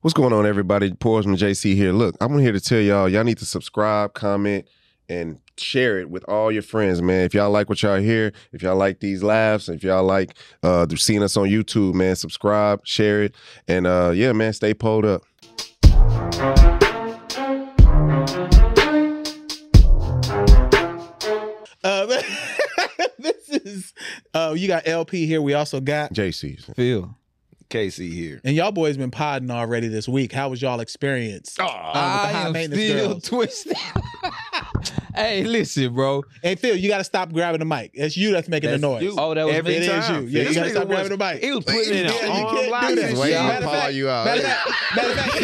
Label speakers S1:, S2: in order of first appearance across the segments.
S1: What's going on, everybody? Porsman JC here. Look, I'm here to tell y'all need to subscribe, comment, and share it with all your friends, man. If y'all like what y'all hear, if y'all like these laughs, if y'all like seeing us on YouTube, man, subscribe, share it, and yeah, man, stay pulled up.
S2: This is you got LP here. We also got
S1: JC.
S3: Phil.
S4: KC here.
S2: And y'all boys been podding already this week. How was y'all experience? With the high
S3: I am
S2: maintenance
S3: still
S2: girls?
S3: twisted. Hey, listen, bro.
S2: Hey Phil, you got to stop grabbing the mic. It's you that's making the noise.
S4: you.
S3: Oh, that was
S4: Every
S3: me.
S2: It is
S4: time.
S2: you. Yeah,
S4: This
S2: you got to
S4: nigga
S2: stop
S4: was-
S2: grabbing the mic.
S4: He was putting in
S2: Yeah,
S4: an
S2: you
S4: arm
S2: can't
S4: lock.
S2: do that.
S1: Wait,
S2: Yeah,
S1: I'll
S2: matter of
S1: call
S2: fact-
S1: you out.
S2: Matter of fact,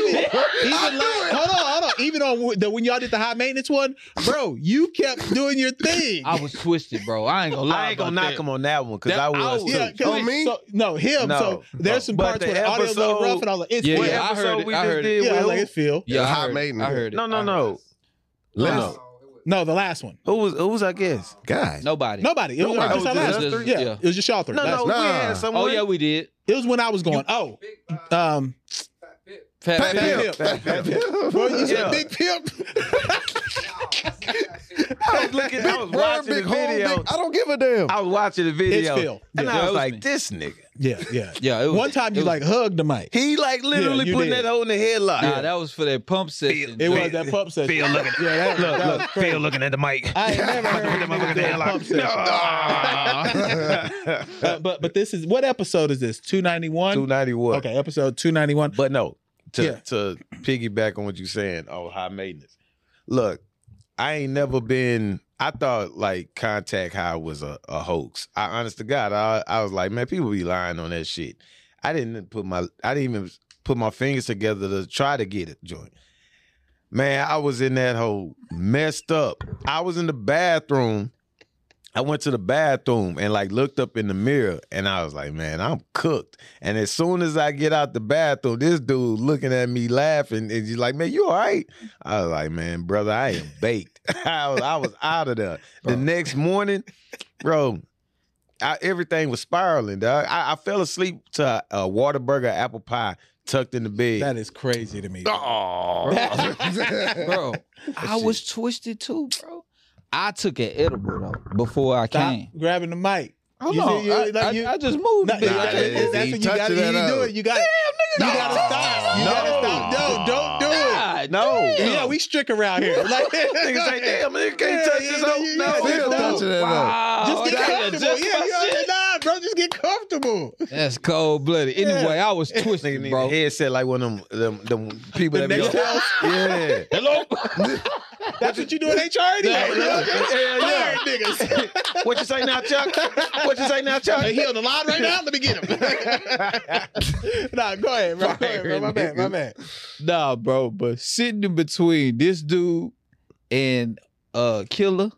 S2: hold on. Even on when y'all did the high maintenance one, bro, you kept doing your thing.
S3: I was twisted, bro. I ain't gonna lie.
S4: I ain't gonna knock him on that one because
S3: That-
S4: I was too.
S2: Yeah,
S1: On me?
S2: So, no, him.
S4: No.
S2: So there's some
S4: But
S2: parts
S4: the
S2: where the audio's a little
S4: episode-
S2: rough, and I was like, it's
S3: Yeah,
S2: Phil.
S4: What
S3: yeah, I
S4: episode
S3: heard it.
S4: we
S3: I
S4: just
S3: heard it.
S4: did
S2: Yeah, I was
S4: with
S2: like,
S4: who?
S2: it's Phil.
S3: Yeah,
S1: High
S3: I heard,
S1: maintenance.
S3: I heard it.
S4: No.
S2: No, the last one.
S4: Who was our guest?
S1: God.
S3: Nobody.
S2: Nobody. It was
S4: Nobody.
S2: just our
S4: It was
S2: last
S4: just
S2: one.
S4: us
S3: three?
S2: Yeah,
S3: Yeah.
S2: it was just y'all three.
S4: No,
S2: Last
S4: we
S2: one.
S4: had someone.
S3: Oh, yeah, we did.
S2: It was when I was going.
S3: Fat
S1: Fat
S3: Phil.
S1: Pimp.
S2: Boy, you said
S4: Yeah.
S2: Big Pimp.
S4: I was looking. I was watching the video.
S1: I don't give a damn.
S4: I was watching the video,
S2: It's Phil.
S4: and
S2: Yeah.
S4: I
S3: Yeah, it
S4: was
S3: was
S4: like,
S3: me.
S4: "This nigga."
S2: Yeah.
S3: Yeah, it was,
S2: One time you
S3: it was-
S2: like hugged the mic.
S4: He like literally
S2: you
S4: putting
S2: did.
S4: that hole in the headlock.
S3: Nah, that was for that pump session.
S2: It was that pump session.
S4: Phil looking.
S2: Yeah, that was crazy.
S4: looking at the mic.
S2: I ain't never heard of niggas doing pump session. But this is what episode is this? 291.
S4: 291.
S2: Okay, episode 291.
S4: But no,
S2: Yeah.
S4: to piggyback on what you're saying, high maintenance. Look, I ain't never been. I thought like Contact High was a hoax. Honest to God, I was like, man, people be lying on that shit. I didn't even put my fingers together to try to get it joint. Man, I was in that hole messed up. I was in the bathroom. I went to the bathroom and like looked up in the mirror and I was like, man, I'm cooked. And as soon as I get out the bathroom, this dude looking at me laughing and he's like, man, you all right? I was like, man, brother, I am baked. I was out of there. The next morning, bro, everything was spiraling, dog. I fell asleep to a Whataburger apple pie tucked in the bed.
S2: That is crazy to me.
S4: Oh,
S3: Bro, I was twisted too, bro. I took an edible, though, before I
S2: Stop
S3: came.
S2: grabbing the mic.
S3: Hold
S2: You
S3: on.
S2: see,
S3: I just moved.
S2: No,
S3: a bit.
S2: that's what you got to do. It. You got. You got to stop. You got to stop. No, don't do it.
S3: God,
S4: no.
S2: Yeah, we strict around here. Like
S4: Niggas say, damn, nigga can't touch this hoe. No,
S1: Still touching that up.
S3: Wow.
S2: Just get
S3: I gotta
S2: comfortable.
S3: adjust
S2: Yeah,
S3: my
S2: you
S3: shit.
S2: nah, bro. Just get comfortable.
S3: That's cold blooded. Anyway, I was
S4: Nigga
S3: twisted,
S4: need a
S3: bro.
S4: headset like one of them people
S2: The
S4: that be
S2: next
S4: on.
S2: house.
S4: Yeah.
S3: Hello?
S2: That's what you do in HR.
S4: Yeah.
S2: Fire niggas.
S4: What you say now, Chuck? What you say now, Chuck?
S2: Hey, he on the line right now. Let me get him. Nah, go ahead, bro. Go ahead, bro. My bad.
S3: Nah, bro, but sitting in between this dude and Killer,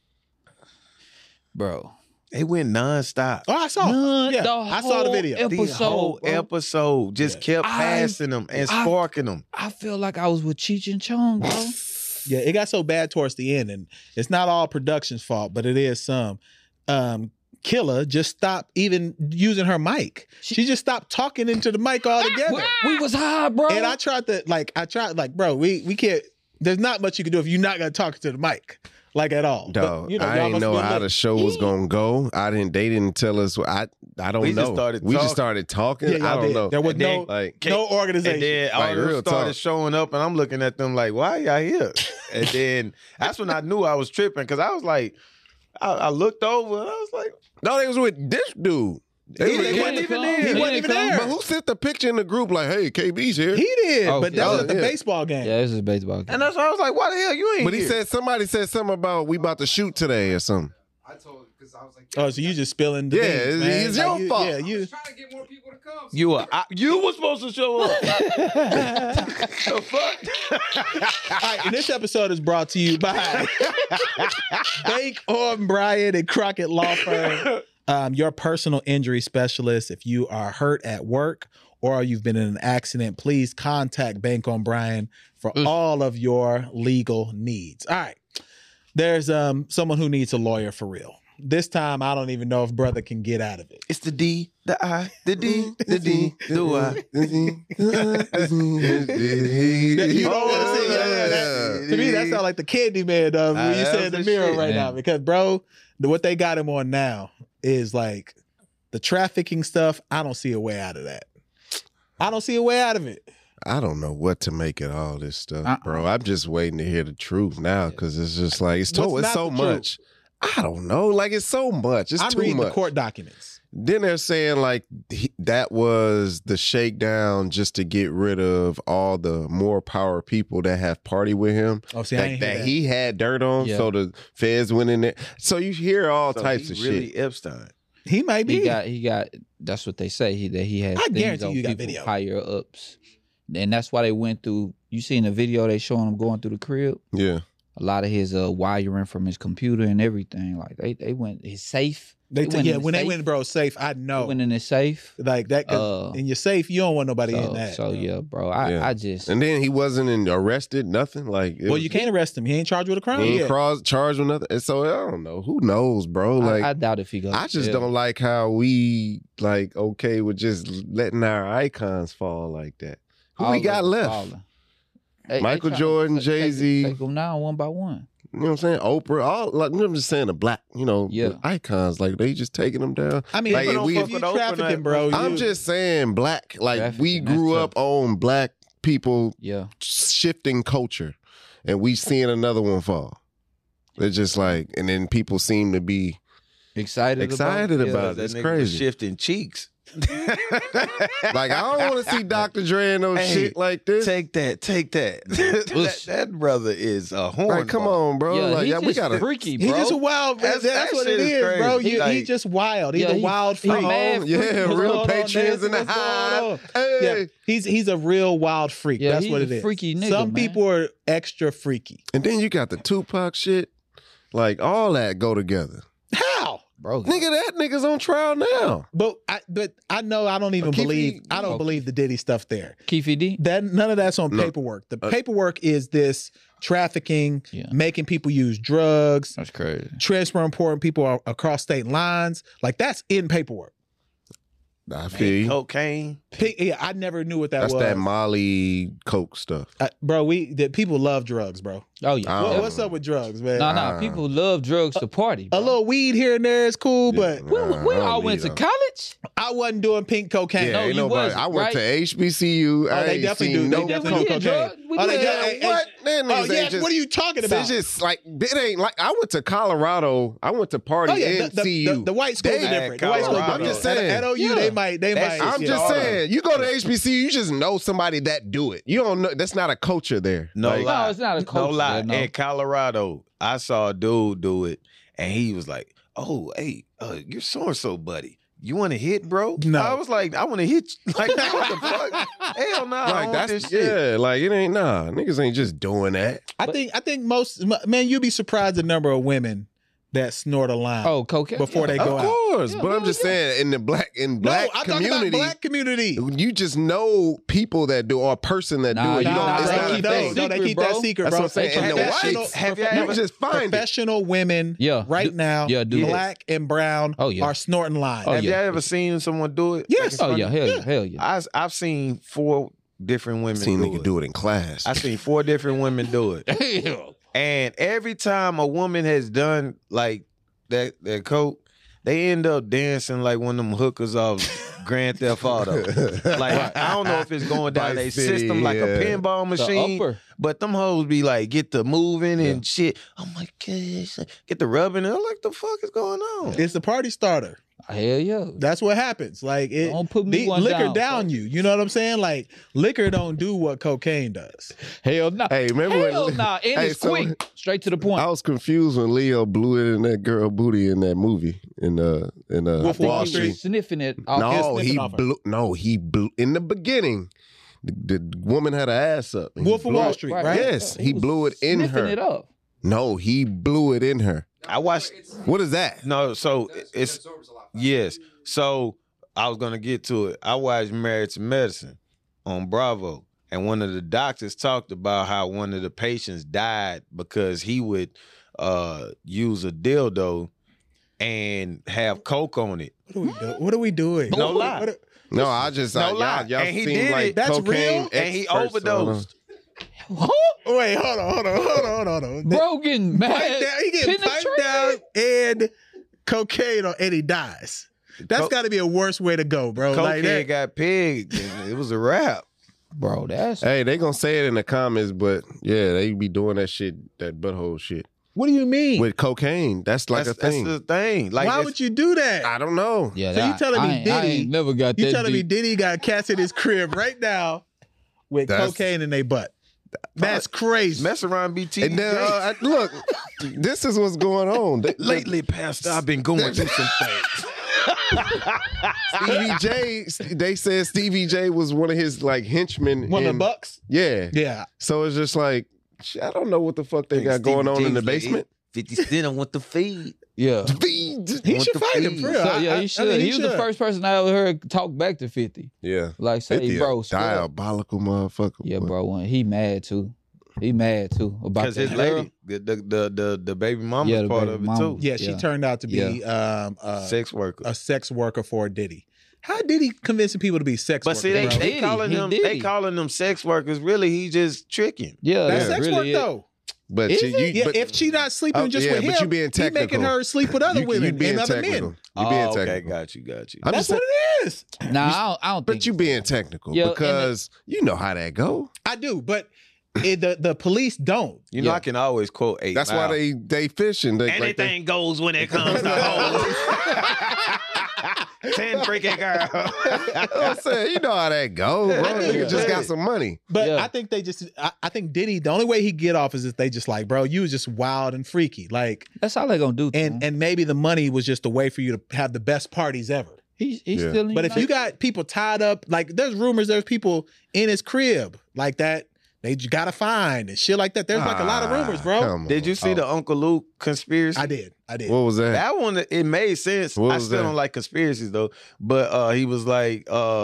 S3: bro.
S4: They went nonstop.
S2: Oh, I saw.
S3: None,
S2: Yeah,
S3: the
S2: I saw the
S3: whole
S2: video.
S4: The
S3: episode,
S4: whole
S3: bro.
S4: episode just kept passing them and sparking them.
S3: I feel like I was with Cheech and Chong, bro.
S2: Yeah, it got so bad towards the end, and it's not all production's fault, but it is some. Killer just stopped even using her mic. She just stopped talking into the mic altogether.
S3: We was high, bro.
S2: And I tried, bro, we can't. There's not much you can do if you're not gonna talk to the mic, like at all.
S1: Dog,
S2: But,
S1: I
S2: y'all
S1: didn't
S2: must
S1: know
S2: have been
S1: how
S2: lit.
S1: the show was gonna go. They didn't tell us. I don't
S4: We
S1: know.
S4: just started
S1: we just
S4: talking.
S1: started talking.
S2: Yeah, y'all
S1: I don't
S2: did.
S1: know.
S2: There was
S4: And then,
S2: no
S4: And
S2: organization.
S4: then all
S1: Like,
S4: of them
S1: real
S4: started
S1: talk.
S4: showing up, and I'm looking at them like, "Why y'all here?" And then that's when I knew I was tripping because I was like, I looked over and I was like,
S1: No, they was with this dude.
S4: He wasn't even there.
S2: He wasn't even there.
S1: But who sent the picture in the group like, hey, KB's here?
S2: He did,
S3: Oh,
S2: but that was at the
S1: yeah.
S2: baseball game.
S3: Yeah, this is a baseball game.
S4: and that's why I was like, "Why the hell you ain't?"
S1: But he
S4: here?
S1: said somebody said something about we about to shoot today or something.
S5: I told because I was like,
S2: Oh, so you just spilling the
S1: Yeah,
S2: beans,
S1: it's-
S2: man.
S1: it's
S2: Like,
S1: your fault.
S2: Yeah,
S5: I
S2: you.
S5: was trying to get more people to come.
S4: you were supposed to show up. The fuck?
S2: All right, and this episode is brought to you by Bank on Bryan and Crockett Law Firm, your personal injury specialist. If you are hurt at work or you've been in an accident, please contact Bank on Bryan for all of your legal needs. All right, there's someone who needs a lawyer for real. this time I don't even know if brother can get out of it.
S4: It's the D, the I, the D, the D, do I.
S2: You don't want to see to me, that sounds like the Candyman when you said in the
S4: that's
S2: mirror
S4: shit,
S2: right now. Because, bro, what they got him on now is like the trafficking stuff. I don't see a way out of that. I don't see a way out of it.
S1: I don't know what to make of all this stuff, bro. I'm just waiting to hear the truth now because it's just like it's
S2: What's not
S1: so
S2: the truth?
S1: much. I don't know. Like it's so much. It's
S2: I'm
S1: too
S2: reading
S1: much.
S2: the court documents.
S1: Then they're saying like that was the shakedown just to get rid of all the more power people that have party with him.
S2: Oh, see, I ain't hear
S1: that
S2: that.
S1: he had dirt on,
S3: Yeah.
S1: so the feds went in there. So you hear all
S4: So
S1: types
S4: he
S1: of
S4: really
S1: shit.
S4: Epstein.
S2: He might be.
S3: He got. That's what they say. That he had.
S2: I
S3: things
S2: guarantee
S3: on
S2: you got
S3: people
S2: video.
S3: higher ups, and that's why they went through. You seen the video they showing him going through the crib.
S1: Yeah.
S3: A lot of his wiring from his computer and everything. Like they went his safe.
S2: They
S3: went in the
S2: when they
S3: safe.
S2: went, bro, safe. I
S3: They
S2: know.
S3: went in his safe.
S2: Like that. 'Cause in your safe, you don't want nobody in that.
S3: So yeah, bro.
S1: Yeah.
S3: I just
S1: And then he wasn't arrested, nothing. Like it
S2: Well,
S1: was-
S2: you can't arrest him. He ain't charged with a crime
S1: he ain't
S2: yet.
S1: charged with nothing. And so I don't know. Who knows, bro? Like
S3: I doubt if he goes.
S1: I just don't like how we like okay with just letting our icons fall like that. Who we got left? Michael Jordan, Jay-Z.
S3: Take them now one by one.
S1: You know what I'm saying? Oprah, all like I'm just saying the black,
S3: Yeah.
S1: the icons, like they just taking them down.
S2: I mean,
S1: Like,
S2: if
S1: we-
S2: you trafficking, bro.
S1: I'm
S2: you-
S1: just saying black, like we
S3: Trafficking, that's
S1: grew
S3: tough.
S1: up on black people
S3: Yeah.
S1: shifting culture, and we seeing another one fall. It's just like, and then people seem to be
S3: Excited
S1: excited
S3: about it.
S1: about it.
S4: That
S1: It's
S4: nigga
S1: crazy.
S4: was shifting cheeks.
S1: Like I don't want to see Dr. Dre and no
S4: Hey,
S1: shit like this.
S4: Take that. that brother is a horn.
S1: Like, come on, bro.
S3: Yeah,
S1: like,
S3: he
S1: yeah, we
S3: just
S1: gotta.
S3: freaky, bro.
S2: He just a wild. That's
S4: That
S2: what
S4: shit
S2: it
S4: is
S2: is,
S4: crazy.
S2: bro.
S4: He
S2: He
S4: like-
S2: just wild. He's
S3: Yeah,
S2: a wild freak.
S3: mad
S1: Yeah,
S3: freak. What's
S1: real
S2: going on,
S1: patrons
S2: Nancy?
S1: in the
S2: What's going
S1: hive.
S2: on?
S1: Hey.
S2: Yeah, he's a real wild freak.
S3: Yeah,
S2: That's
S3: he's
S2: what
S3: a
S2: it is.
S3: freaky nigga,
S2: Some
S3: man.
S2: people are extra freaky.
S1: And then you got the Tupac shit. Like all that go together.
S2: How?
S3: bro.
S1: Nigga, that nigga's on trial now.
S2: But I know I don't even
S1: Keefe-
S2: believe I don't
S3: Okay.
S2: believe the Diddy stuff there.
S3: Keefe D.
S2: That none of that's on
S1: No.
S2: paperwork. The paperwork is this trafficking,
S3: Yeah.
S2: making people use drugs,
S3: That's crazy.
S2: transporting people across state lines. Like that's in paperwork.
S1: I feel you.
S4: Cocaine.
S2: Yeah, I never knew what that
S1: That's
S2: was.
S1: that Molly Coke stuff.
S2: Bro, people love drugs, bro.
S3: Oh yeah.
S1: Oh.
S2: What's up with drugs, man?
S3: Nah. People love drugs to party.
S2: A
S3: bro.
S2: little weed here and there is cool, but
S3: We
S1: I
S3: all
S1: don't
S3: went
S1: need
S3: to
S1: them.
S3: college.
S2: I wasn't doing pink cocaine.
S1: Yeah,
S3: No,
S1: ain't
S3: you
S1: nobody.
S3: wasn't,
S1: I went
S3: right?
S1: to HBCU. I
S2: they
S1: ain't
S2: definitely
S1: seen
S2: do.
S1: no
S2: They definitely
S1: coke.
S2: do cocaine.
S3: We
S2: Oh, they
S3: did.
S2: got- hey,
S1: What? That
S2: Oh
S1: niggas
S2: yeah,
S1: ain't just,
S2: what are you talking about?
S1: It's just like it ain't like I went to Colorado. I went to party
S2: Oh yeah,
S1: in CU.
S2: the white schools
S1: They-
S2: are different. The white schools
S4: Colorado.
S2: are
S1: I'm just
S2: different.
S1: saying.
S2: At OU,
S3: Yeah.
S2: they might.
S4: That's-
S1: I'm just
S4: Yeah.
S1: saying, you go to HBCU, you just know somebody that do it. You don't know. That's not a culture there.
S4: No
S1: Like,
S4: lie.
S3: No, it's not a
S4: No
S3: culture
S4: lie.
S3: there, no.
S4: In Colorado, I saw a dude do it, and he was like, "Oh, hey, you're so and so, buddy. You want to hit, bro?"
S2: No.
S4: I was like, "I want to hit." You. Like, what the fuck? Hell no. I
S1: Like
S4: don't want
S1: that's
S4: this shit.
S1: yeah. Like it ain't niggas ain't just doing that.
S2: I think most man, you'd be surprised the number of women that snort a line.
S3: Oh, cocaine.
S2: Before they
S1: Of
S2: go out.
S1: course,
S3: Yeah,
S1: but I'm
S3: yeah,
S1: just
S3: yeah.
S1: saying in the black
S2: I'm
S1: community,
S2: talking about black community.
S1: you just know people that do or a person that
S3: Nah,
S1: do it. You
S3: nah,
S1: don't. It's
S3: they
S1: not a
S3: keep
S1: thing.
S3: that
S2: They keep that
S3: bro.
S2: secret,
S1: That's
S2: bro.
S1: what I'm saying. And the
S2: Professional-
S1: whites,
S4: have you
S1: you
S4: ever-
S1: just find it.
S2: Professional women
S3: Yeah.
S2: right now,
S3: Yeah, do that.
S2: black and brown,
S3: Oh, yeah.
S2: are snorting lines.
S3: Oh,
S4: Have
S3: yeah.
S4: you ever seen someone do it?
S2: Yes.
S3: Oh yeah, hell yeah.
S4: I've seen 4 different women
S1: Seen
S4: do
S1: nigga
S4: it.
S1: do it in class.
S4: I seen 4 different women do it.
S3: Hell.
S4: And every time a woman has done like that coke, they end up dancing like one of them hookers off Grand Theft Auto. Like I don't know if it's going down their
S1: Vice City,
S4: system like a
S1: yeah.
S4: pinball machine,
S3: upper.
S4: but them hoes be like get the moving and shit. Oh my gosh, get the rubbing. I'm like, the fuck is going on?
S2: It's the party starter.
S3: Hell yeah.
S2: That's what happens. Like it,
S3: Don't put me one
S2: liquor
S3: down,
S2: down you. You know what I'm saying? Like liquor don't do what cocaine does.
S3: Hell no.
S1: Hey, remember
S3: Hell
S1: when?
S3: nah. And
S1: Hey,
S3: it's
S1: so-
S3: quick. Straight to the point.
S1: I was confused when Leo blew it in that girl booty in that movie in
S2: Wolf of
S1: Wall
S2: Wall
S1: Street.
S2: Street.
S3: Sniffing it off.
S1: No,
S2: sniffing
S1: he
S2: off her.
S1: blew. No, he blew in the beginning. The woman had her ass up. and he
S2: Wolf of
S1: blew
S2: Wall
S1: it.
S2: Street, right?
S1: Yes, he
S3: was
S1: blew it in
S3: sniffing
S1: her.
S3: it up.
S1: No, he blew it in her.
S4: I watched.
S1: What is that?
S4: No, so
S5: It
S4: it's
S5: absorbs a lot faster.
S4: yes. So I was gonna get to it. I watched Married to Medicine on Bravo, and one of the doctors talked about how one of the patients died because he would use a dildo and have coke on it.
S2: What are we doing?
S4: No lie.
S1: No, I just
S4: No lie.
S1: y'all
S4: And he
S1: seem
S4: did
S1: like
S4: it.
S2: That's
S1: cocaine
S2: real?
S4: And he
S1: experts,
S4: overdosed.
S2: Wait, hold on.
S3: Brogan, man.
S2: Pipe down, he getting piped down and cocaine on, and he dies. That's got to be a worse way to go, bro.
S4: Cocaine
S2: Like that.
S4: got pegged. And it was a wrap.
S3: Bro, that's
S1: Hey, they gonna say it in the comments, but yeah, they be doing that shit, that butthole shit
S2: What do you mean?
S1: with cocaine. That's like a thing.
S4: That's the thing. Like,
S2: Why would you do that?
S1: I don't know.
S3: yeah.
S2: So you telling me
S3: I
S2: Diddy?
S3: ain't never got that.
S2: You telling me
S3: deep.
S2: Diddy got cats in his crib right now with
S1: That's-
S2: cocaine in their butt? That's crazy.
S4: mess around, BT?
S1: And then look, this is what's going on.
S4: Lately, Pastor, I've been going through some things.
S1: Stevie J, they said Stevie J was one of his like henchmen.
S2: One of the Bucks?
S1: Yeah.
S2: Yeah.
S1: So it's just like, I don't know what the fuck they got going on in the basement.
S4: 50 Cent, I want the feed.
S3: Yeah.
S2: He
S4: Want
S2: should
S4: the
S2: fight him
S4: feed.
S2: for real.
S3: So, yeah,
S2: I
S3: he should.
S2: mean,
S3: he was the first person I ever heard talk back to 50.
S1: Yeah.
S3: Like, say,
S1: 50
S3: bro,
S1: a
S3: straight up.
S1: diabolical motherfucker.
S3: Yeah, bro. He mad too. He mad too about
S4: Because his
S3: that
S4: lady,
S3: girl.
S4: the baby mama
S3: Yeah,
S4: was
S3: the
S4: part
S3: baby
S4: of it
S3: mama.
S4: too.
S2: Yeah, she
S3: Yeah.
S2: turned out to be
S4: Sex worker.
S2: a sex worker for Diddy. How did he convincing people to be sex
S4: But
S2: workers?
S4: see,
S2: bro?
S4: they
S3: Diddy.
S4: calling
S3: He
S4: them
S3: Diddy.
S4: sex workers. Really, he just tricking.
S3: Yeah,
S2: That's
S3: yeah,
S2: sex
S3: really
S2: work
S3: is.
S2: though.
S1: But
S3: Is
S1: you,
S3: it?
S2: Yeah,
S1: but,
S2: if she not sleeping
S1: Oh,
S2: just
S1: yeah,
S2: with
S1: but
S2: him,
S1: you being
S2: he making
S1: technical.
S2: her sleep with other
S1: you
S2: women
S1: being
S2: and other
S1: technical.
S2: men.
S1: You being
S4: okay,
S1: technical.
S4: got you.
S1: I'm
S2: That's
S1: just
S2: what
S1: saying,
S2: it is.
S3: Nah, I don't think.
S1: but you being technical
S3: Yeah, and
S1: because you know how that go.
S2: I do, but the police don't.
S4: You know,
S3: Yeah.
S4: I can always quote 8
S1: That's
S4: Mile.
S1: why they fishing. They, like they,
S4: Anything goes when it comes to hoes. 10 freaking girls.
S1: I'm saying, you know how that go, bro.
S2: do.
S1: Nigga just got some money.
S2: But
S3: Yeah.
S2: I think they just. I think Diddy. The only way he get off is if they just like, bro, you was just wild and freaky, like,
S3: That's all they gonna do. To him.
S2: and maybe the money was just a way for you to have the best parties ever.
S3: he's
S1: Yeah.
S3: still. In
S2: But if you got people tied up, like there's rumors there's people in his crib like that they gotta find and shit like that. There's like a lot of rumors, bro.
S1: Come on.
S4: Did you see the Uncle Luke conspiracy?
S2: I did.
S1: What was that?
S4: That one, it made sense.
S1: What
S4: I
S1: was
S4: still
S1: that?
S4: don't like conspiracies though. But he was like,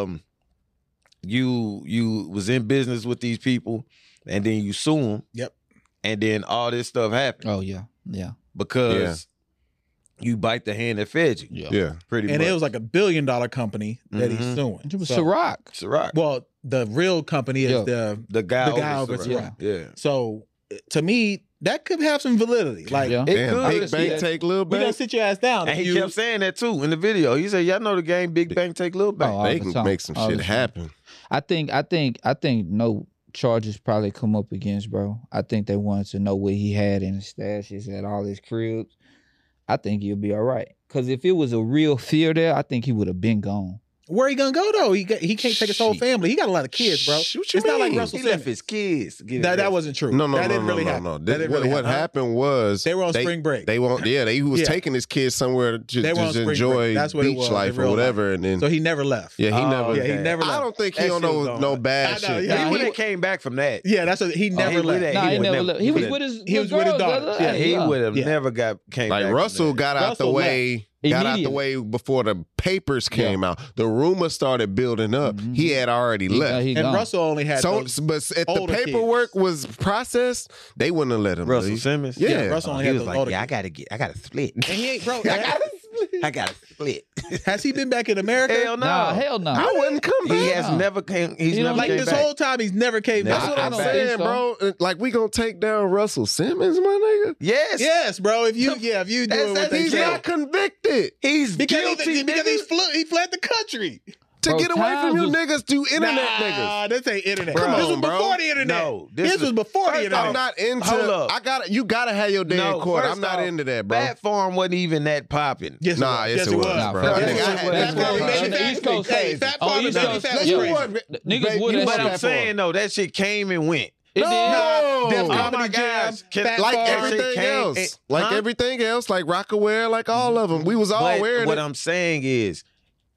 S4: you was in business with these people, and then you sue them.
S2: Yep.
S4: And then all this stuff happened
S3: Oh yeah, yeah,
S4: because you bite the hand that fed you.
S3: yeah.
S1: Yeah.
S4: Pretty
S2: And
S4: much.
S2: it was like $1 billion company that he's
S4: Mhm.
S2: suing.
S3: It was
S2: So-
S3: Ciroc.
S4: Ciroc.
S2: Well, the real company is
S3: Yeah.
S4: the guy,
S2: the guy
S4: over
S2: over
S4: Ciroc. Yeah.
S2: So to me, that could have some validity. Like,
S3: Yeah.
S4: It
S1: Damn,
S4: could.
S1: Big Bank
S3: yeah.
S1: take Lil
S2: we gonna
S1: Bank.
S2: sit your ass down.
S4: And
S2: if
S4: he
S2: you,
S4: kept saying that too in the video. He said, "Y'all know the game. Big Bank take Lil Bank."
S3: Oh, all
S1: They
S3: the
S1: can
S3: time.
S1: make some
S3: All
S1: shit
S3: the time.
S1: happen.
S3: I think no charges probably come up against bro. I think they wanted to know what he had in his stashes at all his cribs. I think he'll be all right. Cause if it was a real fear there, I think he would have been gone.
S2: where he gonna go though? He can't take his whole
S1: Shit.
S2: family. He got a lot of kids, bro.
S1: Shit, what you
S2: It's not like
S1: mean?
S2: Russell
S4: He left
S2: Simmons.
S4: his kids. To get
S2: That
S4: arrested.
S2: wasn't true.
S1: No,
S2: that didn't really happen.
S1: no.
S2: That didn't really
S1: What
S2: happen.
S1: happened was
S2: They were on spring break.
S1: They won't. Yeah, he was
S2: Yeah.
S1: taking his kids somewhere to
S2: They were on
S1: just
S2: spring
S1: enjoy
S2: break. That's what it
S1: beach
S2: was,
S1: life
S2: in
S1: or
S2: real
S1: whatever, and then
S2: So he never left.
S1: yeah, he
S4: Oh,
S1: never.
S2: Yeah, he
S4: okay.
S2: never left.
S1: I don't think he
S4: That
S1: don't
S4: shit
S1: know
S4: was
S1: no
S4: on.
S1: bad
S2: I know,
S1: shit.
S2: yeah.
S4: He
S2: Nah,
S4: would
S2: he-
S4: have came back from that.
S2: Yeah, that's what he never
S4: he
S2: left.
S4: would've-
S3: Nah, he
S4: would
S3: never
S4: never-
S3: left. He was
S4: would've-
S3: with his
S2: he was with his
S3: girls,
S2: daughters.
S3: brother.
S2: Yeah,
S4: He would have
S2: Yeah.
S4: never came
S1: Like
S4: back.
S1: Russell
S4: from that.
S1: got out the
S2: Russell
S1: way. Got out the way before the papers came out. The rumors started building up.
S3: Mhm.
S1: He had already left.
S3: He
S2: And
S3: gone.
S2: Russell only had
S1: So,
S2: those,
S1: but if the
S2: older
S1: paperwork
S2: kids.
S1: was processed, they wouldn't have let him
S4: Russell
S1: leave.
S4: Simmons.
S1: Yeah.
S2: Russell only
S4: he
S2: had
S4: was
S2: those
S4: like,
S2: older
S4: yeah,
S2: kids.
S4: I gotta split.
S2: And he ain't bro.
S4: I gotta split.
S2: Has he been back in America?
S4: Hell no.
S3: Nah, hell no.
S1: I wouldn't come back.
S4: He has
S3: No.
S4: never came. He's
S3: He
S4: never
S3: don't
S2: Like
S4: came
S2: this
S4: back.
S2: whole time, he's never came
S4: Nah,
S2: back.
S1: That's what
S3: I
S1: I'm
S3: don't
S1: saying,
S3: think so.
S1: bro. Like we gonna take down Russell Simmons, my nigga.
S4: Yes.
S2: Yes, bro. If you do
S4: That's-
S2: it what
S4: that's-
S2: they
S1: He's
S2: say.
S1: not convicted.
S4: He's
S2: Because
S4: guilty.
S2: he fled the country.
S1: To
S3: Bro,
S1: get away from
S3: times
S1: you
S3: was-
S1: niggas do internet niggas.
S2: Nah, this ain't internet.
S1: Come
S2: this was
S1: on, bro.
S2: before the internet.
S4: No, this
S2: this
S4: is-
S2: was before the
S4: First
S2: internet.
S1: I'm not into.
S4: Hold up.
S1: You gotta have your day in court.
S4: first
S1: I'm not
S4: off,
S1: into that, bro.
S4: Bat Farm wasn't even that popping.
S2: Yes,
S1: Nah, yes, it was,
S3: Nah,
S1: bro.
S3: Fat
S1: Nigga,
S3: Farm-
S1: I had-
S3: Fat
S1: that's
S3: Farm-
S1: what
S3: on the East Coast
S2: Hey,
S3: side.
S2: Fat
S3: On
S2: Farm
S3: the
S2: is
S3: East
S2: not
S3: Coast,
S2: fat
S3: yeah.
S2: straight.
S3: Niggas would
S1: You
S3: have.
S1: want
S4: But I'm
S1: Fat
S4: saying
S1: Farm.
S4: though, that shit came and went.
S3: It
S1: No.
S3: did.
S2: Def
S1: Oh
S2: Comedy
S4: my
S2: Jam,
S4: gosh. Can-
S2: Fat
S1: Like
S2: Farm.
S1: everything
S4: came-
S1: else, like
S4: huh?
S1: everything else, like Rockaware, like all of them. We was all
S4: But
S1: wearing
S4: what
S1: it.
S4: I'm saying is,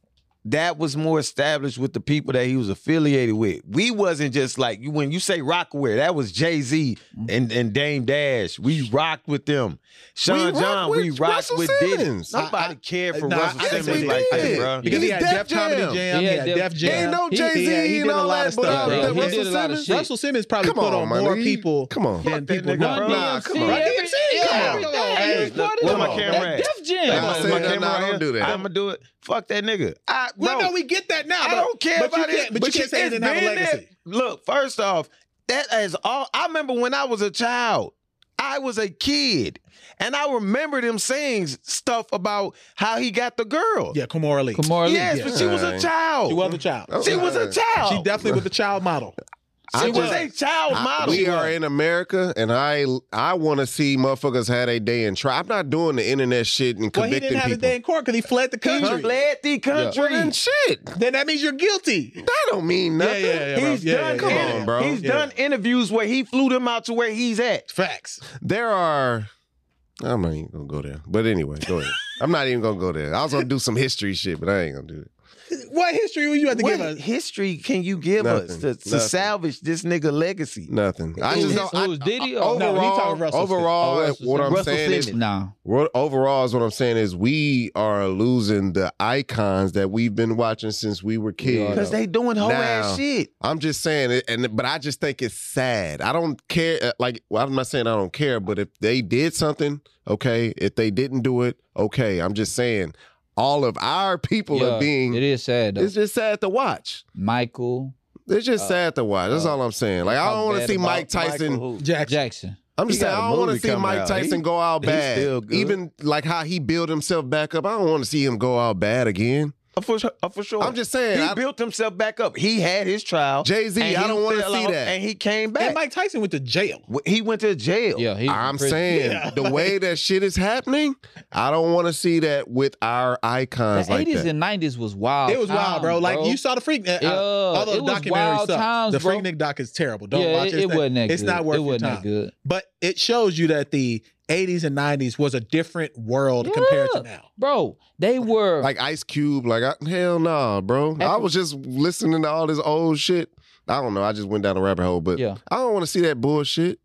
S4: that was more established with the people that he was affiliated with. We wasn't just like, when you say Rockaware, that was Jay-Z and Dame Dash. We rocked with them. Sean John, we rocked
S1: Russell
S4: with Diddy.
S1: Simmons.
S4: Nobody cared for
S2: Nah,
S4: Russell
S2: I think
S4: Simmons
S1: we
S4: like that,
S1: did.
S4: bro.
S2: Because he had
S1: Def
S2: Def Comedy
S1: Jam.
S2: Jam,
S3: He
S2: he
S3: had
S2: had
S3: Def
S2: Def Jam.
S1: Ain't no
S3: He
S1: Jay-Z
S2: he
S1: and
S2: did a
S1: all
S2: lot
S1: that,
S2: of stuff,
S1: but
S2: bro.
S3: he
S1: Russell
S3: did a lot of
S1: Simmons?
S3: shit.
S2: Russell Simmons probably
S1: Come
S2: put
S1: on,
S2: on
S1: my
S2: more
S1: nigga.
S2: people
S1: Come on.
S2: than
S4: Fuck that
S2: people.
S4: nigga,
S2: Run
S4: bro.
S1: Nah,
S2: DMC.
S1: come on.
S2: Run DMC. Come on.
S4: Hey, look,
S1: come
S4: my
S1: on.
S4: camera at?
S3: Def Jam.
S1: I
S4: My
S1: said,
S4: camera
S1: nah,
S4: right
S1: don't do that.
S4: I'm gonna do it. Fuck that nigga.
S2: Well,
S4: Bro,
S2: no, we get that now.
S4: I don't care
S2: but
S4: about
S2: you can't,
S4: it.
S2: But you can't say he didn't have a
S4: it's been
S2: legacy.
S4: there. Look, first off, that is all. I remember when I was a child. I was a kid, and I remember them saying stuff about how he got the girl.
S2: Yeah, Kamora Lee.
S3: Kamora Lee.
S4: Yes,
S2: yeah.
S4: but she was a child.
S2: She was a child.
S4: She was a child.
S2: She definitely was a child model.
S4: She was a child model.
S1: We are in America, and I want to see motherfuckers have a day and try. I'm not doing the internet shit and
S2: Well, he
S1: convicting
S2: didn't have a
S1: people.
S2: day in court because he fled the
S4: He
S2: country.
S4: fled the country.
S1: Well, then shit.
S2: Then that means you're guilty.
S1: That don't mean nothing.
S2: bro.
S4: He's done.
S1: Come on, bro.
S4: He's
S2: Yeah.
S4: done interviews where he flew them out to where he's at.
S2: Facts.
S1: There are. I'm not even gonna go there. But anyway, go ahead. I'm not even gonna go there. I was gonna do some history shit, but I ain't gonna do it.
S2: What history would you have to give
S4: What
S2: us?
S4: history can you give us
S1: Nothing.
S4: to
S1: Nothing.
S4: salvage this nigga legacy?
S1: Nothing. I
S3: Who's-
S1: just don't.
S3: who's Diddy or-
S2: No, he
S1: Overall,
S2: talking Russell
S1: overall,
S3: Simmons.
S1: what I'm
S4: Russell
S1: saying is,
S4: Simmons.
S3: Nah.
S1: overall, is what I'm saying is, we are losing the icons that we've been watching since we were kids.
S4: Because they doing whole ass
S1: Now,
S4: shit.
S1: I'm just saying it, but I just think it's sad. I don't care. Like, well, I'm not saying I don't care, but if they did something, okay. If they didn't do it, okay. I'm just saying all of our people are being.
S3: It is sad though.
S1: It's just sad to watch.
S3: Michael
S1: It's just sad to watch. That's all I'm saying. Like, I
S3: how
S1: don't want to
S3: bad
S1: see
S3: about
S1: Mike Tyson.
S4: Michael who?
S2: Jackson.
S1: I'm just
S4: He
S1: saying,
S4: got a
S1: I don't want to
S4: movie
S1: see
S4: coming
S1: Mike
S4: out.
S1: Tyson go out
S4: he's
S1: bad.
S4: still good.
S1: Even like how he built himself back up. I don't want to see him go out bad again.
S4: For sure.
S1: I'm just saying,
S4: He built himself back up. He had his trial.
S1: Jay-Z,
S4: and
S1: I
S4: he
S1: don't wanna
S4: fell
S1: see
S4: off,
S1: that.
S4: And he came back.
S2: And Mike Tyson went to jail.
S4: He went to jail.
S3: Yeah, he was in
S1: I'm
S3: prison.
S1: saying
S2: Yeah.
S1: the way that shit is happening, I don't want to see that with our icons
S3: The
S1: like
S3: 80s
S1: that.
S3: and 90s was wild.
S2: It was wild,
S3: times,
S2: bro. Like you saw the Freak. Although
S3: it
S2: the
S3: was
S2: documentary
S3: wild
S2: sucks.
S3: times,
S2: The
S3: bro.
S2: Freaknik doc is terrible. Don't
S3: Yeah,
S2: watch it.
S3: it wasn't that
S2: It's
S3: good.
S2: not worth
S3: It
S2: your
S3: wasn't
S2: time.
S3: that good.
S2: But it shows you that the 80s and 90s was a different world compared to
S3: Yeah.
S2: now.
S3: Bro, they were
S1: Like Ice Cube, like hell nah, bro. I was just listening to all this old shit. I don't know. I just went down a rabbit hole, but
S3: Yeah.
S1: I don't want to see that bullshit.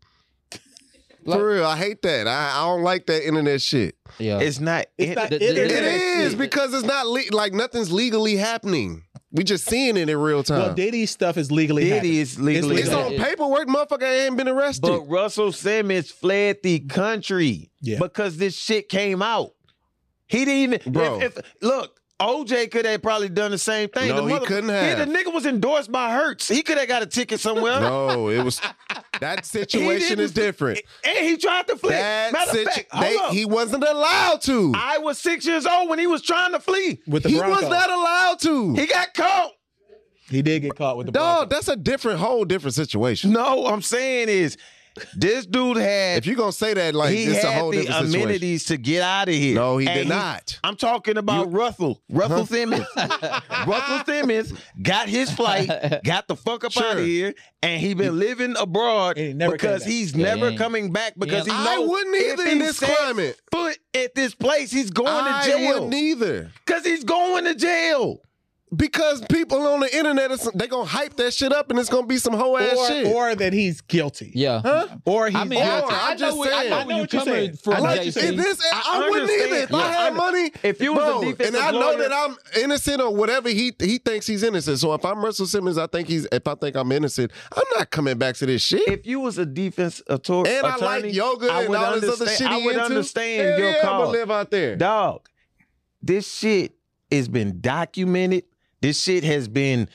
S3: Like-
S1: For real, I hate that. I don't like that internet shit.
S3: yeah.
S4: It's not.
S2: It's not
S3: the-
S2: internet
S1: It is
S2: shit.
S1: because it's not like nothing's legally happening. We just seeing it in real time.
S2: Well, Diddy's stuff is legally
S4: Diddy
S2: happening.
S4: is legally
S1: it's
S2: legally
S1: on
S3: Yeah.
S1: paperwork. Motherfucker ain't been arrested.
S4: But Russell Simmons fled the country
S2: Yeah.
S4: because this shit came out. He didn't even.
S1: Bro.
S4: If look, OJ could have probably done the same thing.
S1: No, he couldn't have.
S4: The nigga was endorsed by Hertz. He could have got a ticket somewhere.
S1: No, it was that situation
S4: didn't-
S1: is different.
S4: And he tried to flee.
S1: That
S4: Matter of fact, hold up.
S1: he wasn't allowed to.
S4: I was 6 years old when he was trying to flee.
S2: With the
S1: He
S2: Broncos.
S1: was not allowed to.
S4: He got caught.
S2: He did get caught with the
S1: Dog,
S2: Broncos.
S1: that's a whole different situation.
S4: No, I'm saying is this dude had
S1: If you're gonna say that, like
S4: he
S1: it's a
S4: had
S1: whole
S4: the
S1: different situation.
S4: amenities to get out of here.
S1: No, he
S4: And
S1: did not.
S4: I'm talking about Russell Simmons. Russell Simmons got his flight, got the fuck up
S1: Sure.
S4: out of here, and he been living abroad
S2: And he never
S4: because
S2: came back.
S4: he's
S3: Yeah,
S4: never
S3: he ain't-
S4: coming back because he
S3: Yeah.
S1: I
S4: knows
S1: wouldn't
S4: if
S1: either in
S4: he
S1: this
S4: sets
S1: climate.
S4: foot at this place, he's going to
S1: I
S4: jail.
S1: wouldn't either.
S4: Because he's going to jail.
S1: Because people on the internet, they gonna hype that shit up and it's gonna be some whole ass shit.
S2: Or that he's guilty.
S3: yeah.
S2: Or he's
S3: I mean,
S2: guilty.
S1: I'm just saying.
S3: I know
S2: I know
S3: where you
S2: what you're
S3: coming
S2: saying.
S3: from,
S2: I like
S3: JC.
S2: you
S1: If this,
S4: I
S1: I wouldn't
S4: understand.
S1: either. If
S4: Yeah,
S1: I had money,
S4: if you was a
S1: bro,
S4: defensive
S1: and I know
S4: lawyer-
S1: that I'm innocent or whatever he thinks he's innocent. So if I'm Russell Simmons, if I think I'm innocent, I'm not coming back to this shit.
S4: If you was a defense attorney,
S1: And I like yoga
S4: I
S1: and
S4: would
S1: all this other
S4: understand-
S1: shit
S4: I
S1: he
S4: would
S1: into.
S4: understand
S1: Hell
S4: your
S1: yeah,
S4: call.
S1: I'ma live out there.
S4: Dog, this shit has been documented. This shit has been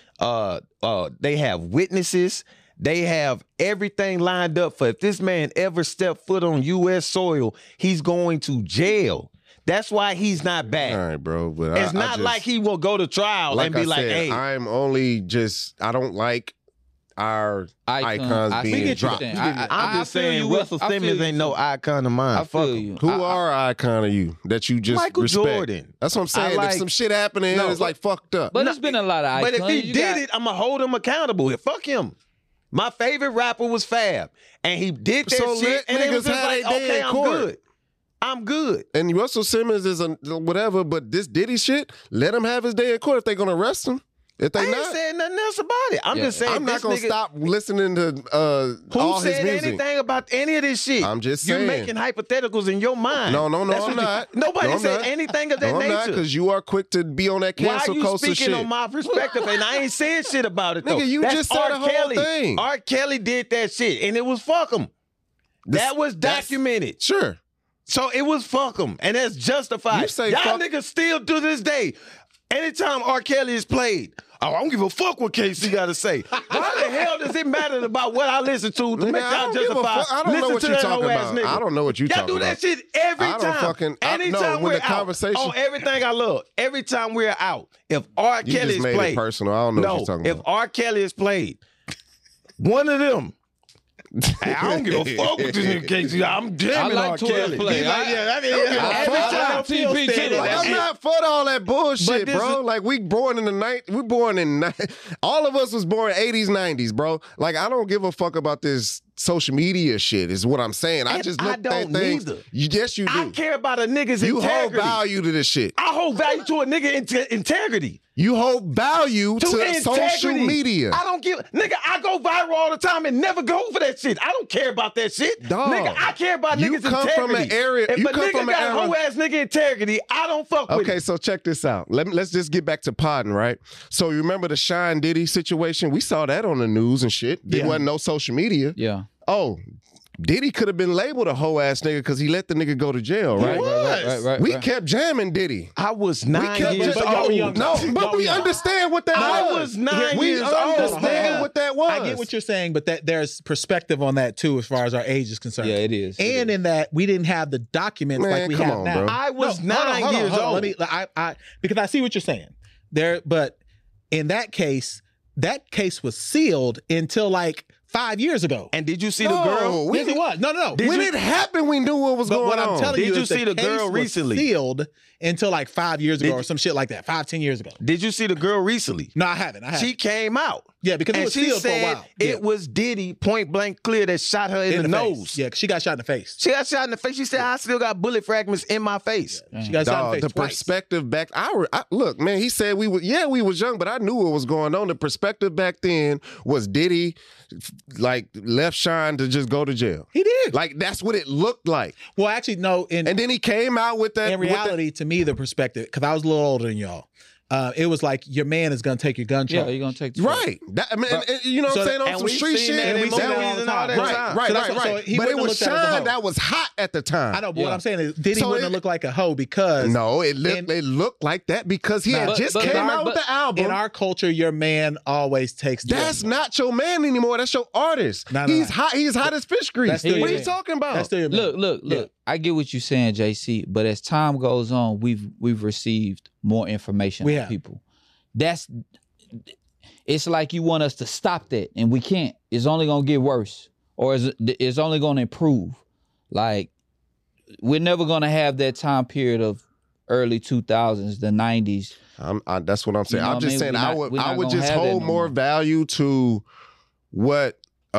S4: they have witnesses. They have everything lined up for if this man ever stepped foot on U.S. soil, he's going to jail. That's why he's not back.
S1: All right, bro. But
S4: It's
S1: I
S4: not
S1: just,
S4: like he will go to trial and be
S1: I
S4: like,
S1: said,
S4: hey,
S1: I'm only just I don't like our icons
S3: I
S1: being
S3: see what you're
S1: dropped.
S3: saying.
S4: I'm just
S3: feel
S4: saying
S3: you.
S4: Russell
S3: I feel
S4: Simmons
S3: you.
S4: ain't no icon of mine.
S3: I
S4: Fuck
S3: feel
S4: him.
S3: you.
S1: Who are icon of you that you just
S4: Michael
S1: respect?
S4: Jordan.
S1: That's what I'm saying.
S4: I like-
S1: if some shit happening,
S4: No,
S1: it's like fucked up.
S3: But it's been a lot of icons.
S4: But if he
S3: You
S4: did
S3: got-
S4: it, I'm gonna hold him accountable. Fuck him. My favorite rapper was Fab, and he did that
S1: So
S4: shit,
S1: let
S4: and it was
S1: niggas
S4: just
S1: have
S4: like,
S1: their day
S4: okay,
S1: in
S4: I'm
S1: court.
S4: good. I'm good.
S1: And Russell Simmons is a whatever, but this Diddy shit, let him have his day in court if they're gonna arrest him. If
S4: I
S1: they
S4: ain't
S1: not,
S4: saying nothing else about it. I'm just saying
S1: I'm not
S4: this
S1: gonna
S4: nigga,
S1: stop listening to
S4: who
S1: all his
S4: said
S1: music.
S4: anything about any of this shit?
S1: I'm just
S4: You're
S1: saying.
S4: making hypotheticals in your mind.
S1: No,
S4: That's
S1: I'm
S4: what
S1: not.
S4: Nobody
S1: No, I'm
S4: said
S1: not.
S4: anything of that
S1: No, I'm not,
S4: nature.
S1: because you are quick to be on that
S4: Why are
S1: cancel
S4: you
S1: culture
S4: speaking
S1: shit.
S4: on my perspective? And I ain't saying shit about it, though.
S1: Nigga, you
S4: That's
S1: just said
S4: R.
S1: the whole
S4: Kelly.
S1: thing.
S4: R. Kelly did that shit, and it was fuck him. That was documented.
S1: Sure.
S4: So it was fuck him, and that's justified.
S1: You say
S4: Y'all
S1: fuck-
S4: niggas still to this day, anytime R. Kelly is played, oh, I don't give a fuck what KC got to say. Why the hell does it matter about what I listen to
S1: Nigga,
S4: make
S1: I
S4: y'all
S1: don't give a
S4: justify?
S1: fuck. I don't know
S4: listen
S1: what
S4: to
S1: you
S4: that
S1: talking
S4: hoe-ass
S1: about.
S4: nigga.
S1: I don't know what you
S4: Y'all
S1: talking
S4: do that
S1: about.
S4: shit every
S1: I don't
S4: time.
S1: fucking- I- no,
S4: Anytime
S1: when
S4: we're
S1: the conversation-
S4: out, on everything I love, every time we're out, if R.
S1: You
S4: Kelly
S1: just
S4: is
S1: made
S4: played,
S1: it personal. I don't know what you're talking
S4: if
S1: about.
S4: R. Kelly is played, one of them. Hey, I don't give a fuck what this nigga KC. I'm jamming
S3: I like
S4: R.
S3: Twitter
S4: Kelly.
S3: play.
S4: He like,
S3: I-
S4: yeah, I mean,
S3: I-
S4: every
S3: I-
S4: time
S3: I-
S4: Phil
S3: TP
S4: said
S3: to
S4: it,
S3: that
S4: that
S1: I'm
S4: shit-
S1: not for all that bullshit,
S4: But this
S1: bro.
S4: is-
S1: Like we born in the night. We born in all of us was born 80s, 90s, bro. Like I don't give a fuck about this social media shit. Is what I'm saying. I
S4: And
S1: just
S4: I
S1: look at
S4: don't
S1: things.
S4: neither.
S1: Yes, you
S4: I
S1: do.
S4: care about a nigga's
S1: You hold
S4: integrity.
S1: value to this shit.
S4: I hold value to a nigga integrity.
S1: You hold value to social
S4: integrity.
S1: media.
S4: I don't give nigga. I go viral all the time and never go for that shit. I don't care about that shit,
S1: Dog.
S4: nigga. I care about
S1: You
S4: niggas'
S1: come
S4: integrity.
S1: from an area-
S4: If
S1: you
S4: a
S1: come
S4: nigga
S1: from an
S4: got
S1: era-
S4: whole ass nigga integrity, I don't fuck with
S1: Okay,
S4: it.
S1: so check this out. Let's just get back to podding, right? So you remember the Shine Diddy situation? We saw that on the news and shit. There
S2: Yeah.
S1: wasn't no social media.
S3: Yeah.
S1: Oh, Diddy could have been labeled a hoe ass nigga because he let the nigga go to jail, right?
S3: Right.
S1: We kept jamming Diddy.
S4: I was
S1: We
S4: 9
S1: kept
S4: years
S2: but y'all were
S4: old.
S2: young.
S1: No,
S2: Y'all
S1: but
S2: were
S1: we
S2: young.
S1: understand what that
S4: I
S1: was.
S4: was 9
S1: we
S4: years old,
S1: understand
S4: nigga.
S1: what that was.
S2: I get what you're saying, but that there's perspective on that too, as far as our age is concerned.
S3: Yeah, it is.
S2: And in that we didn't have the documents
S1: Man,
S2: like we
S1: come
S2: have
S1: on,
S2: now.
S1: bro.
S4: I was
S2: No, hold on,
S4: 9
S2: hold on,
S4: years
S2: hold on.
S4: old.
S2: Let me, I because I see what you're saying there, but in that case was sealed until like 5 years ago.
S4: And did you see
S1: No,
S4: the girl?
S2: Yes, it was. No.
S4: Did
S1: when
S4: you-
S1: it happened, we knew what was
S2: But
S1: going
S2: what I'm
S1: on.
S2: telling
S4: Did
S2: you
S4: you
S2: is
S4: see the
S2: case
S4: girl
S2: was
S4: recently?
S2: sealed until like 5 years ago
S4: Did-
S2: or some shit like that. 10 years ago.
S4: Did you see the girl recently?
S2: No, I haven't.
S4: She came out.
S2: Yeah, because it
S4: And
S2: was
S4: she
S2: sealed for a
S4: said
S2: while. Yeah.
S4: it was Diddy point blank clear that shot her in the
S2: face.
S4: nose.
S2: Yeah, 'cause she got shot in the face.
S4: She got shot in the face. She said, I still got bullet fragments in my face.
S2: She got shot in
S1: Dog,
S2: the
S1: the
S2: face twice.
S1: perspective back. Look, man. He said we was young, but I knew what was going on. The perspective back then was Diddy, like left Shine to just go to jail.
S2: He did.
S1: Like that's what it looked like.
S2: Well, actually, no.
S1: And then he came out with that.
S2: In reality, to me, the perspective, because I was a little older than y'all, it was like your man is going to take your gun
S3: Yeah,
S2: charge.
S3: you're gonna take the
S1: right. That, I mean, and you know what I'm saying, on
S4: and
S1: some
S4: we've
S1: street
S4: seen
S1: shit.
S4: that
S2: in
S1: that
S2: movies
S1: was-
S2: and all the time.
S1: Right,
S2: So that's what- so he
S1: but it
S2: wouldn't
S1: was
S2: have looked at it as a
S1: Shine
S2: hoe.
S1: that was hot at the time.
S2: I know, but what
S3: Yeah.
S2: I'm saying is Diddy
S1: So
S2: wouldn't have looked like a hoe because
S1: No, it
S2: in-
S1: looked like that because he had
S3: But-
S1: just
S3: but-
S1: came
S3: but-
S1: out with
S3: but-
S1: the album.
S2: in our culture, your man always takes the
S1: That's
S2: gun.
S1: not your man anymore. That's your artist.
S2: No,
S1: He's
S2: no.
S1: hot. He's hot as fish grease.
S2: That's still
S1: What
S2: your
S1: are you
S2: man.
S1: talking about?
S2: That's still your man.
S3: Look.
S2: Yeah.
S3: I get what you're saying, JC. But as time goes on, we've received more information
S2: We
S3: from
S2: have.
S3: people. It's like you want us to stop that, and we can't. It's only gonna get worse, or it's only gonna improve. Like we're never gonna have that time period of early 2000s, the 90s.
S1: That's what I'm saying.
S3: You know
S1: I'm
S3: what
S1: just
S3: I mean?
S1: saying
S3: We're
S1: I
S3: not
S1: would
S3: gonna
S1: just
S3: have that
S1: hold
S3: no
S1: more
S3: more.
S1: value to what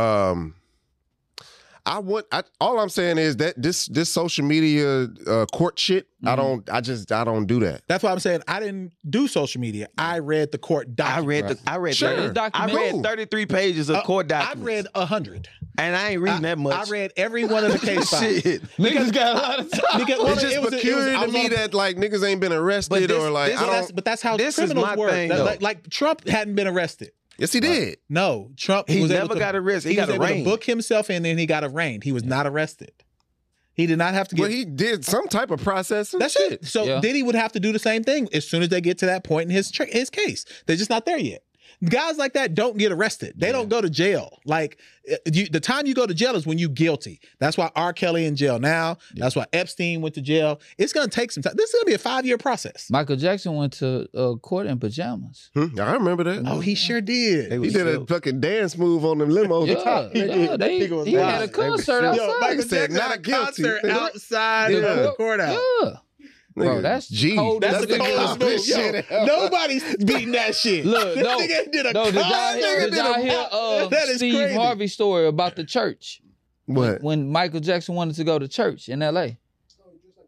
S1: all I'm saying is that this social media court shit, I don't do that.
S2: That's why I'm saying I didn't do social media. I read the court documents.
S4: I read
S1: Sure.
S4: I read 33 pages of court documents.
S2: I read 100.
S4: and I ain't reading that much.
S2: I read every one of the case files.
S4: Shit.
S3: Niggas got a lot of time.
S2: Because, well,
S1: It's just
S2: it was-
S1: peculiar
S2: I
S1: to
S2: was
S1: me
S2: on a-
S1: that like niggas ain't been arrested
S4: But this-
S1: or like
S4: this-
S1: I
S2: But
S1: don't.
S2: that's how
S4: this is
S2: criminals
S4: my
S2: work.
S4: thing,
S2: That-
S4: though.
S2: like Trump hadn't been arrested.
S1: Yes, he did.
S2: No, Trump
S4: He
S2: was
S4: never
S2: able to,
S4: got arrested. He
S2: was
S4: got
S2: able to
S4: arraigned.
S2: book himself in, and he got arraigned. He was not arrested. He did not have to get.
S1: But he did some type of processing.
S2: That's
S1: shit.
S2: it. So
S3: Yeah.
S2: Diddy would have to do the same thing as soon as they get to that point in his case. They're just not there yet. Guys like that don't get arrested. They don't go to jail. Like the time you go to jail is when you guilty. That's why R. Kelly in jail now. That's why Epstein went to jail. It's going to take some time. This is going to be a 5-year process.
S3: Michael Jackson went to court in pajamas.
S1: I remember that.
S2: Oh, he sure did.
S1: He did a fucking dance move on the limo.
S3: Yeah, he
S2: was
S3: had a
S2: wild.
S3: concert
S1: Yo,
S3: outside.
S2: Michael
S1: said
S2: Jackson
S1: not
S2: had a
S1: guilty.
S2: concert outside
S1: Yeah.
S2: of the courthouse.
S3: Yeah. Bro, that's
S1: G.
S3: cold.
S2: That's
S3: as
S2: the
S3: a
S2: coldest
S3: motherfucker.
S2: move.
S1: shit
S2: Yo, nobody's beating that shit.
S3: Look,
S2: This
S3: no,
S2: nigga did a
S3: no, did y'all hear,
S2: concert.
S3: did y'all hear
S2: That is
S3: Steve
S2: crazy.
S3: Harvey's story about the church?
S1: What?
S3: When Michael Jackson wanted to go to church in L.A.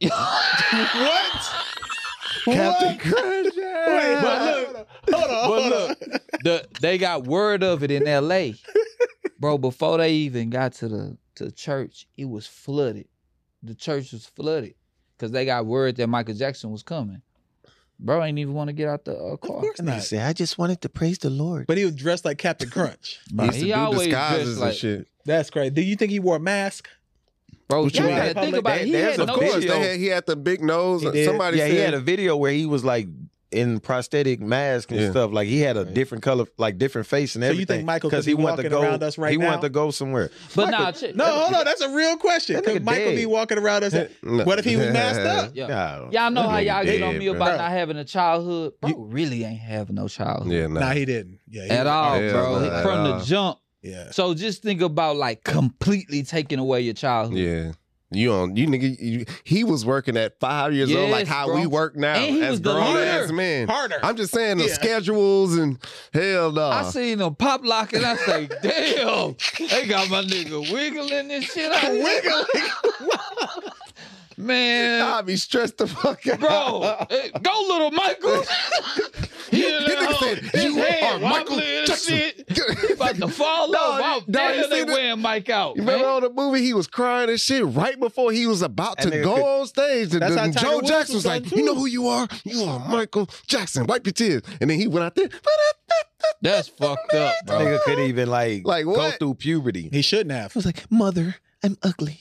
S2: What?
S1: Captain Crunch.
S2: Wait, but look,
S3: They got word of it in L.A. Bro, before they even got to the church, it was flooded. The church was flooded because they got word that Michael Jackson was coming. Bro ain't even want to get out the car.
S2: Of course
S4: Nigga
S2: not.
S4: said, I just wanted to praise the Lord.
S2: But he was dressed like Captain Crunch.
S3: Bro,
S1: He used to do disguises and shit.
S2: That's crazy. Do you think he wore a mask?
S3: Bro,
S1: What you
S3: you
S1: mean?
S3: gotta think about it. He
S4: There's
S3: had
S4: a
S3: no
S1: Of course,
S4: video.
S1: he had the big nose.
S2: He did.
S1: Somebody
S4: Yeah,
S1: said
S4: he had a video where he was like in prosthetic mask and
S1: Yeah.
S4: stuff. Like he had a different color, like different face and
S2: So you
S4: everything.
S2: think Michael
S4: 'Cause
S2: could be
S4: wanted to
S2: walking
S4: go,
S2: around us right
S4: he
S2: now?
S4: wanted to go somewhere.
S3: But
S4: Michael-
S2: No, hold on. That's a real question.
S4: That
S2: Could
S4: nigga
S2: Michael
S4: dead.
S2: be walking around us?
S1: No.
S2: What if he was masked up?
S3: Yeah.
S4: Nah,
S3: Y'all know how
S4: that
S3: y'all
S4: nigga
S3: get on
S4: dead,
S3: me
S4: bro.
S3: about
S2: Bro.
S3: not having a childhood. Bro, really ain't having no childhood.
S1: Yeah,
S2: Nah, he didn't. Yeah, he
S3: At
S2: was-
S3: all,
S1: Yeah,
S3: bro.
S1: nah,
S3: From
S1: at
S3: the
S1: all.
S3: jump.
S2: Yeah.
S3: So just think about like completely taking away your childhood.
S1: Yeah. You nigga, he was working at 5 years old, like
S3: Yes,
S1: how
S3: bro.
S1: we work now
S3: And he
S1: as
S3: was the
S1: grown
S3: leader.
S1: ass men.
S2: Harder.
S1: I'm just saying the
S2: Yeah.
S1: schedules and hell no.
S3: I seen them pop lock and I say, damn, they got my nigga wiggling this shit out here.
S2: Wiggling.
S3: Man,
S1: I'll be stressed the fuck out.
S3: bro, go little Michael. He in
S1: This
S3: there,
S1: nigga said,
S3: his
S1: "You
S3: head
S1: are Michael
S3: wobbling and
S1: Jackson."
S3: shit. He about to fall
S1: No,
S3: off. How
S1: you
S3: dare
S1: see
S3: they
S1: that?
S3: wearing Mike out,
S1: You remember
S3: man?
S1: on the movie, he was crying and shit right before he was about to
S4: That nigga
S1: go
S4: could-
S1: on stage. And
S2: That's how
S1: then
S2: Tiger
S1: Joe
S2: Woods
S1: Jackson
S2: was
S1: was like,
S2: done, too.
S1: you know who you are? You are Michael Jackson. Wipe your tears. And then he went out there.
S3: That's fucked up,
S4: That
S3: bro.
S4: nigga couldn't even like
S1: Like
S4: go
S1: what?
S4: through puberty.
S2: He shouldn't have.
S4: was like, Mother, I'm ugly.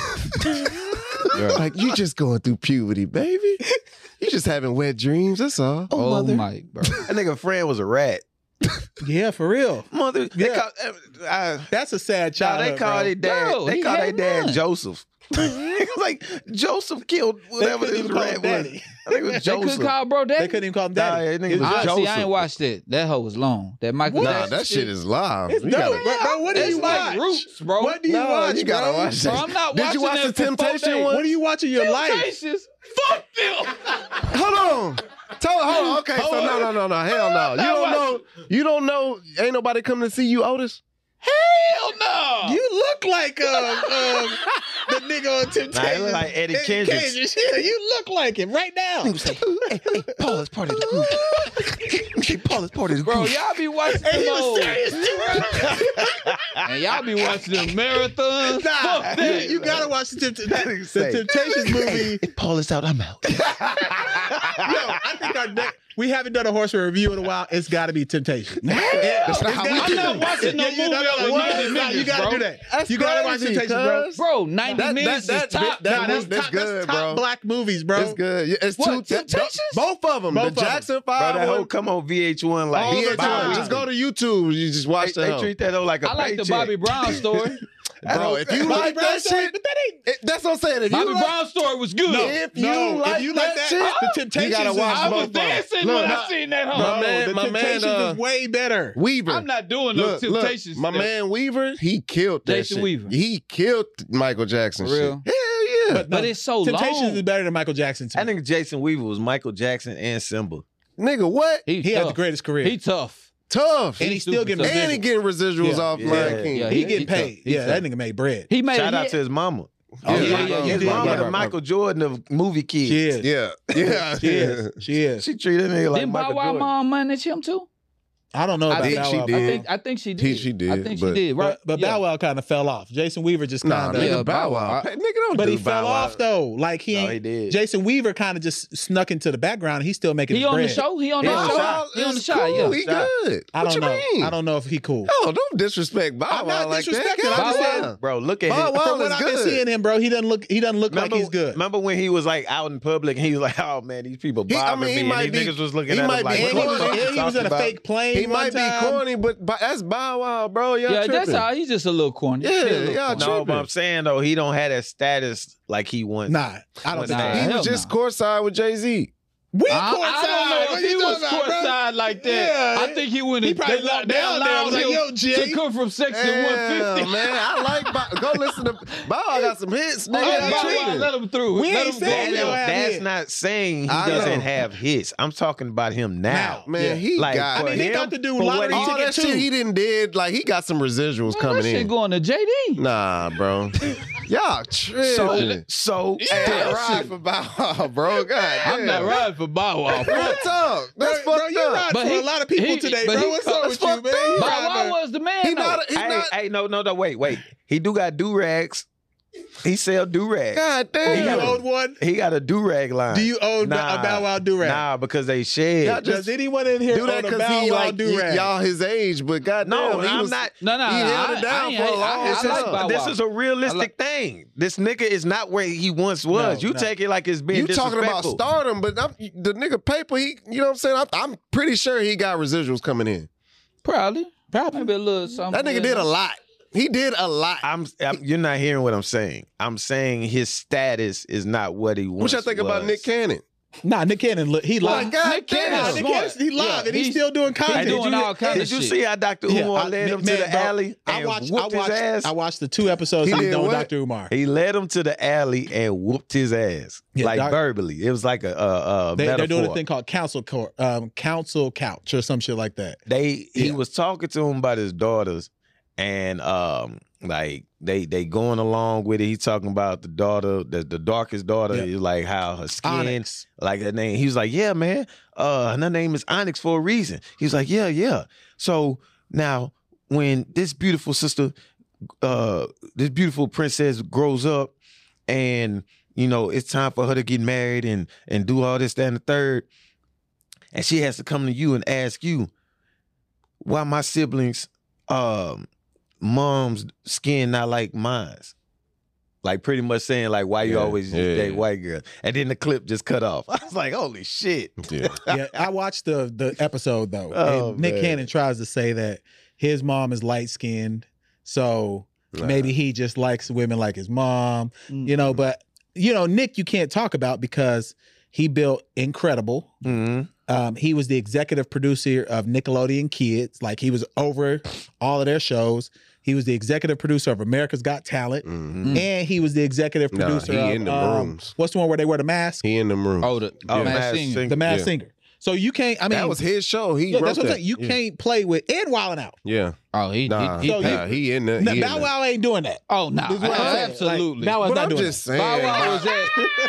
S1: Like, you just going through puberty, baby. You just having wet dreams. That's all.
S3: Oh, Mike, bro.
S4: That nigga friend was a rat.
S2: Yeah, for real.
S4: Mother, they
S2: Yeah.
S4: call,
S2: That's a sad
S4: nah,
S2: child.
S4: they call their dad.
S3: Bro,
S4: they
S3: he
S4: call their
S3: had
S4: dad
S3: none.
S4: Joseph. like Joseph killed whatever
S2: couldn't
S4: this
S2: even call
S4: rat
S2: him
S4: was.
S2: daddy.
S4: I think it was
S3: They
S4: Joseph.
S3: couldn't call bro
S2: They
S3: daddy.
S2: couldn't even call him
S4: Nah,
S2: daddy.
S4: that nigga
S2: It was
S4: was
S2: just-
S3: I
S4: Joseph.
S3: ain't watched that. That hoe was long. That Michael
S1: Nah,
S3: Jackson.
S1: that shit is live.
S2: It's
S1: You
S2: dope.
S1: gotta-
S2: Bro, what do
S3: It's
S2: you
S3: like
S2: watch?
S3: Roots, bro.
S2: What do you
S1: No,
S2: watch,
S1: you gotta
S2: bro?
S1: watch
S3: Bro,
S1: that.
S3: I'm not
S1: Did you watch
S3: watching
S1: the
S3: that for 4
S1: Temptation
S3: days.
S1: one?
S2: What do you watch in your life?
S3: Temptations. Fuck them.
S1: Hold on. Hold on. Okay, so no. Hell no. You don't know. Ain't nobody coming to see you, Otis?
S3: Hell no.
S2: You look like the nigga on Temptation.
S4: Nah, he look like Eddie Kendricks.
S2: Yeah, you look like him right now.
S4: Hey, Paul is part of the group. Hey, Paul is part of the
S3: Bro,
S4: group.
S3: y'all be watching
S2: Hey,
S3: them
S2: he was
S3: old.
S2: serious too.
S3: And y'all be watching them marathons.
S2: Nah,
S3: Fuck that.
S2: you gotta watch the
S4: nigga
S2: The
S4: say-
S2: Temptations movie.
S4: If Paul is out, I'm out.
S2: Yo, I think we haven't done a horse review in a while. It's got to be Temptation.
S1: That's not how we
S3: I'm
S1: do
S3: not
S1: it.
S3: watching no movie over 90 minutes,
S2: You got to
S3: bro.
S2: do that.
S1: That's
S2: You got to watch
S1: crazy,
S2: Temptation, bro.
S1: cuz.
S3: Bro, 90 minutes is top.
S1: that's
S2: That's
S1: good,
S2: top
S1: bro.
S2: black movies, bro.
S1: It's good. Yeah, it's
S3: What,
S1: two.
S3: Temptations?
S1: Both of them.
S2: Both
S1: The
S2: of 'em.
S1: Jackson
S4: Bro,
S1: 5
S4: that whole
S1: one.
S4: come on VH1 like
S1: All the
S2: VH1.
S1: time. Just go to YouTube. You just watch
S4: They
S1: that.
S4: treat that though like a
S3: I like the
S4: paycheck.
S3: Bobby Brown story.
S1: Bro, if you
S2: Bobby
S1: like
S2: Brown
S1: that
S2: story,
S1: shit,
S2: but that ain't.
S1: that's what I'm saying. If
S3: Bobby
S1: you like,
S3: Brown story was good.
S1: if you like that shit,
S2: the Temptations,
S1: you gotta
S2: is-
S1: watch
S3: I was
S1: both of them.
S3: dancing
S1: Look,
S3: when
S1: nah,
S3: I seen that
S1: my
S3: hoe.
S1: man-
S2: the
S1: my man,
S2: Temptations is way better.
S1: Weaver.
S3: I'm not doing no
S1: Look,
S3: Temptations.
S1: my
S3: stuff.
S1: man Weaver, he killed that
S3: Jason
S1: shit.
S3: Weaver.
S1: He killed Michael Jackson
S3: For real?
S1: shit. Hell yeah.
S3: But it's so
S2: Temptations
S3: long.
S2: is better than Michael Jackson. To
S4: I
S2: me.
S4: think Jason Weaver was Michael Jackson and Simba.
S1: Nigga, what?
S2: he
S3: tough.
S2: had the greatest career.
S3: He tough.
S1: Tough.
S2: and
S1: And
S2: he's still getting
S3: super
S1: he
S2: residuals.
S1: getting residuals
S2: Yeah.
S1: off
S4: Yeah.
S1: Lion King.
S3: Yeah,
S2: He
S3: he
S2: getting
S3: tough.
S2: paid.
S3: He
S2: Yeah,
S3: tough.
S2: that nigga made bread.
S3: He made
S4: Shout
S3: it.
S4: out to his mama.
S2: Oh,
S1: Yeah,
S2: yeah,
S1: yeah,
S4: His
S1: yeah,
S4: mama,
S1: yeah,
S4: the
S1: yeah.
S4: Michael Jordan of movie kids.
S2: She is.
S1: Yeah. Yeah.
S2: She is. She is.
S4: She treated me like
S3: Didn't Bow
S4: Michael
S3: Wow
S4: Jordan.
S3: mom manage him too?
S2: I don't know
S3: I
S2: about
S1: think
S2: Bow
S1: she
S2: Wow.
S1: did.
S3: I think she did.
S1: She did,
S3: I think she
S1: but-
S3: did. Right.
S2: But
S3: Yeah.
S2: Bow Wow kind of fell off. Jason Weaver just
S1: Nah,
S2: kind of.
S1: nigga,
S3: Yeah,
S1: Bow
S3: Bow
S1: Wow.
S3: Wow.
S1: Hey, nigga, don't
S2: But
S1: do
S2: he
S1: Bow
S2: fell
S1: Wow.
S2: off though. Like he
S4: No,
S2: ain't.
S4: he did.
S2: Jason Weaver kind of just snuck into the background. He's still making
S3: He
S2: his
S3: on the
S2: bread.
S3: show. He on the
S4: He on the
S3: show.
S4: shot.
S3: He on the
S1: It's
S3: shot.
S1: cool.
S3: Yeah.
S1: He
S4: Shot.
S1: good.
S2: I
S1: What
S2: don't
S1: you
S2: know.
S1: mean?
S2: I don't know if he cool.
S1: Oh, don't disrespect Bow
S2: I'm
S1: Wow
S2: not
S1: like that.
S2: disrespecting.
S1: Get
S2: I'm
S1: out
S2: just
S1: of
S2: saying-
S1: line.
S4: Bro, look at
S1: Bow
S4: him.
S1: Wow
S2: From what
S1: is
S2: I've been
S1: good.
S2: seeing him, bro, he doesn't look like he's good.
S4: Remember when he was like out in public and he was like, "Oh man, these people
S1: He- I
S4: bother
S1: mean, he
S4: me,"
S1: might
S4: and these
S1: be-
S4: niggas was looking
S1: he
S4: at
S1: might
S4: him like,
S1: be
S4: "What
S2: And
S4: the
S2: he was,
S4: fuck you
S2: and he was
S4: talking
S2: in a
S4: about?"
S2: fake plane.
S1: He might
S2: one
S1: be
S2: time.
S1: corny, but that's Bow Wow, bro. Y'all
S3: Yeah, that's
S1: tripping.
S3: how he's just a little corny.
S1: Yeah,
S3: He a little
S1: y'all
S3: corny.
S4: No,
S1: tripping.
S4: but I'm saying though, he don't have that status like he wants.
S2: Nah, I don't think
S3: Nah,
S2: he
S1: He
S3: hell
S1: was just
S3: no.
S1: courtside with Jay-Z.
S2: We
S3: I don't know
S2: What
S3: if he
S2: you
S3: was
S2: talking about, bro?
S3: courtside like that.
S2: Yeah.
S3: I think he went.
S2: He probably
S3: they
S2: locked down there.
S3: allowed
S2: Was like,
S3: him
S2: yo, Jay.
S3: to come from section 150.
S1: Man, I like Go listen to Bow Wow got some hits, nigga.
S2: yeah,
S1: He
S2: Bow Wow,
S1: tweeting.
S3: Let him through.
S2: We
S3: Let
S2: ain't
S3: him
S2: saying
S3: go.
S2: he don't have
S4: That's
S2: hits.
S4: not saying he
S1: I know.
S4: doesn't have hits. I'm talking about him now.
S1: Man,
S2: Yeah.
S1: he
S4: Like,
S1: got
S4: for
S2: I mean, he
S4: him,
S2: got to do
S4: for what
S2: lottery
S4: he-
S1: all
S2: ticket
S1: that
S2: too.
S1: shit he didn't did. Like he got some residuals
S3: Man,
S1: coming
S3: that shit
S1: in.
S3: going to JD.
S1: Nah, bro. Y'all tripping.
S4: So
S1: Hey, I ride for Bow Wow, bro. God damn.
S3: I'm not riding for Bow Wow.
S1: Real talk. That's
S2: bro,
S1: fucked
S2: you
S1: up.
S2: ride
S3: But
S2: for
S3: he-
S2: a lot of people
S3: he-
S2: today,
S3: but
S2: bro.
S3: he-
S2: What's up
S1: that's
S2: with you,
S1: fucked
S2: man?
S1: up.
S2: You
S3: Bow
S2: ride
S3: Wow
S2: for-
S3: was the man.
S1: He
S3: though.
S1: not. He not.
S4: Hey, no, wait. He do got do-rags. He sell do-rags.
S1: God
S2: Do
S1: damn.
S2: you
S4: got
S2: own one?
S4: He got a do-rag line.
S2: Do you own a Bow Wow do-rag?
S4: Nah, because they shed.
S1: Yeah,
S2: Does anyone in here
S1: do that
S2: own a
S1: because
S2: Bow
S1: he
S2: Wow
S1: like
S2: do-rag?
S1: y'all his age, but goddamn,
S4: No,
S1: he
S4: I'm
S1: was,
S4: not.
S3: No,
S1: He held it down
S3: ain't
S1: for a
S3: hate-
S1: long
S3: I like
S1: time.
S3: Bow
S4: This
S3: Wow.
S4: is a realistic thing. This nigga is not where he once was.
S2: No,
S4: you
S2: no.
S4: take it like it's been
S1: You talking about
S4: disrespectful.
S1: stardom, but the nigga paper, he, you know what I'm saying? I'm pretty sure he got residuals coming in.
S3: Probably. Maybe a little something.
S1: That nigga did a lot. He did a lot.
S4: You're not hearing what I'm saying. I'm saying his status is not what he
S1: What
S4: once
S1: y'all think about
S4: was.
S1: Nick Cannon?
S2: Nah, Nick Cannon, he
S1: Like,
S2: live.
S1: God
S3: Nick Cannon
S1: damn.
S3: is
S2: Nick
S3: smart.
S2: Cannon, he live,
S3: Yeah,
S2: and he's
S3: he's-
S2: still doing content.
S3: doing all kinds of
S4: Did you
S3: shit.
S4: see how Dr.
S2: Yeah,
S4: Umar
S2: I-
S4: led him to
S2: man,
S4: the
S2: bro,
S4: alley
S2: I
S4: and
S2: watched
S4: whooped his ass?
S2: I watched the 2 episodes
S1: He
S2: he's
S1: did
S2: done with
S1: what?
S2: Dr. Umar.
S4: He led him to the alley and whooped his ass,
S2: Yeah,
S4: like
S2: Doc-
S4: verbally. It was like a
S2: They're
S4: metaphor.
S2: doing a thing called council couch or some shit like that.
S4: He
S2: Yeah.
S4: was talking to him about his daughters, and like they going along with it. He talking about the daughter, the darkest daughter,
S2: Yeah.
S4: is like how her skin,
S2: Onyx.
S4: like her name. He was like, yeah, man, and her name is Onyx for a reason. He was like, yeah. So now when this beautiful sister, this beautiful princess grows up, and you know it's time for her to get married and do all this, that, and the third, and she has to come to you and ask you, why my siblings mom's skin not like mine's? Like pretty much saying like, why you
S1: Yeah,
S4: always
S1: yeah.
S4: date white girls? And then the clip just cut off. I was like, holy shit.
S1: Yeah.
S2: Yeah, I watched the episode though.
S4: Oh,
S2: and Nick
S4: man.
S2: Cannon tries to say that his mom is light skinned, so maybe he just likes women like his mom. You know, but Nick, you can't talk about because he built Incredible.
S4: Mm-hmm.
S2: He was the executive producer of Nickelodeon Kids. Like he was over all of their shows. He was the executive producer of America's Got Talent,
S1: Mhm.
S2: and he was the executive
S1: Nah,
S2: producer
S1: he
S2: of
S1: in the rooms.
S2: what's the one where they wear the mask?
S1: He in them rooms.
S3: Oh, the
S4: Oh,
S3: Masked
S4: Masked
S3: Singer.
S4: Singer.
S2: The Masked
S1: Yeah.
S2: Singer. So you can't. I mean,
S1: that was his show. He
S2: yeah,
S1: wrote
S2: that's what I'm
S1: that.
S2: saying. You can't play with and Wildin' Out.
S1: Yeah.
S3: Oh, he
S1: Nah,
S3: he
S2: So
S3: paid.
S1: nah, he in there.
S2: Now,
S1: he in
S2: Bow
S1: there.
S2: Wow ain't doing that.
S3: Oh, no.
S2: This is what I'm saying.
S3: Absolutely.
S2: Like, Bow Wow's
S1: But
S2: not
S1: I'm
S2: doing
S1: just
S2: that.
S1: saying.
S3: Bow Wow was at.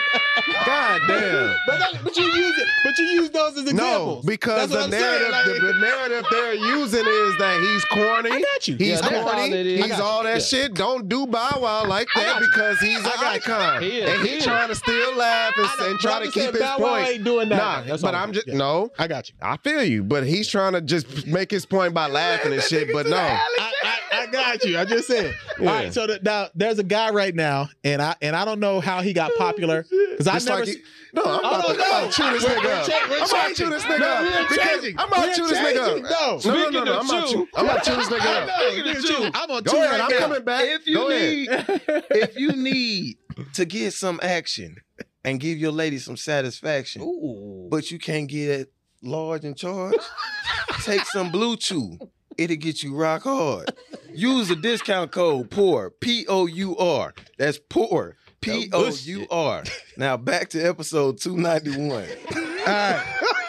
S1: God damn.
S2: But you use it. But you use those as
S1: No,
S2: examples.
S1: because
S2: That's what
S1: the
S2: I'm saying,
S1: narrative,
S2: like-
S1: the narrative they're using is that he's corny.
S2: I got you.
S1: He's
S3: Yeah, that's all
S1: corny.
S3: it is. I
S1: He's
S3: got
S1: all
S3: you.
S1: that
S3: Yeah.
S1: shit. Don't do Bow Wow like that because he's an icon.
S3: He is.
S1: And
S3: He
S1: he's
S3: is.
S1: trying to still laugh and try to keep his
S2: Bow Wow
S1: point.
S2: ain't doing that.
S1: Nah,
S2: That's
S1: but
S2: all.
S1: I'm just
S2: Yeah.
S1: no.
S2: I got you.
S1: I feel you, but he's trying to just make his point by laughing and shit. But no,
S2: I got you. I just said.
S1: Yeah.
S2: All right. So now there's a guy right now, and I don't know how he got popular because I
S1: Just
S2: never.
S1: like he- no, I'm
S2: I
S1: about
S2: don't
S1: to
S2: know.
S1: chew this
S2: We're
S1: nigga up.
S2: we're
S1: I'm about to chew this nigga
S2: No,
S1: up.
S2: we're
S1: Because
S2: changing.
S1: I'm about to
S2: We're
S1: chew this nigga up.
S2: changing. No.
S1: No, I'm about to. I'm about to chew this nigga
S2: I
S1: up.
S2: know. You're gonna chew. I'm gonna
S1: Go
S2: chew
S1: ahead.
S2: right
S1: I'm
S2: now.
S1: coming back.
S4: If you
S1: Go ahead.
S4: need, if you need to get some action and give your lady some satisfaction,
S3: Ooh.
S4: but you can't get it large in charge, take some Blue Chew. It'll get you rock hard. Use the discount code POUR, POUR. That's POUR, POUR. Now back to episode 291.
S2: All right.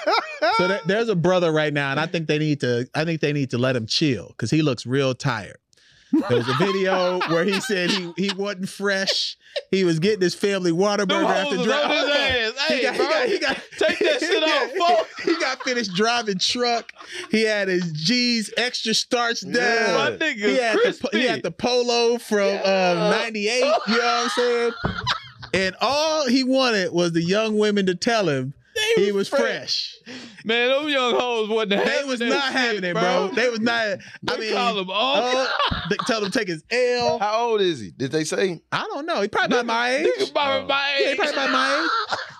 S2: So there's a brother right now, and I think they need to let him chill because he looks real tired. There was a video where he said he wasn't fresh. He was getting his family Whataburger after driving.
S3: his ass. Hey,
S2: He got
S3: take that shit off, folks.
S2: He got finished driving truck. He had his G's extra starched down.
S1: Yeah.
S3: My nigga
S2: He had the polo from 98. You know what I'm saying? And all he wanted was the young women to tell him he was fresh.
S3: Man, them young hoes wasn't
S2: They
S3: having
S2: was
S3: that
S2: not
S3: shit,
S2: having it, bro. They was not.
S3: They call him all
S2: they tell him to take his L.
S4: How old is he? Did they say?
S2: I don't know. He probably about my age.
S3: Nigga, by my
S2: Yeah, he
S3: age.
S2: probably about my age.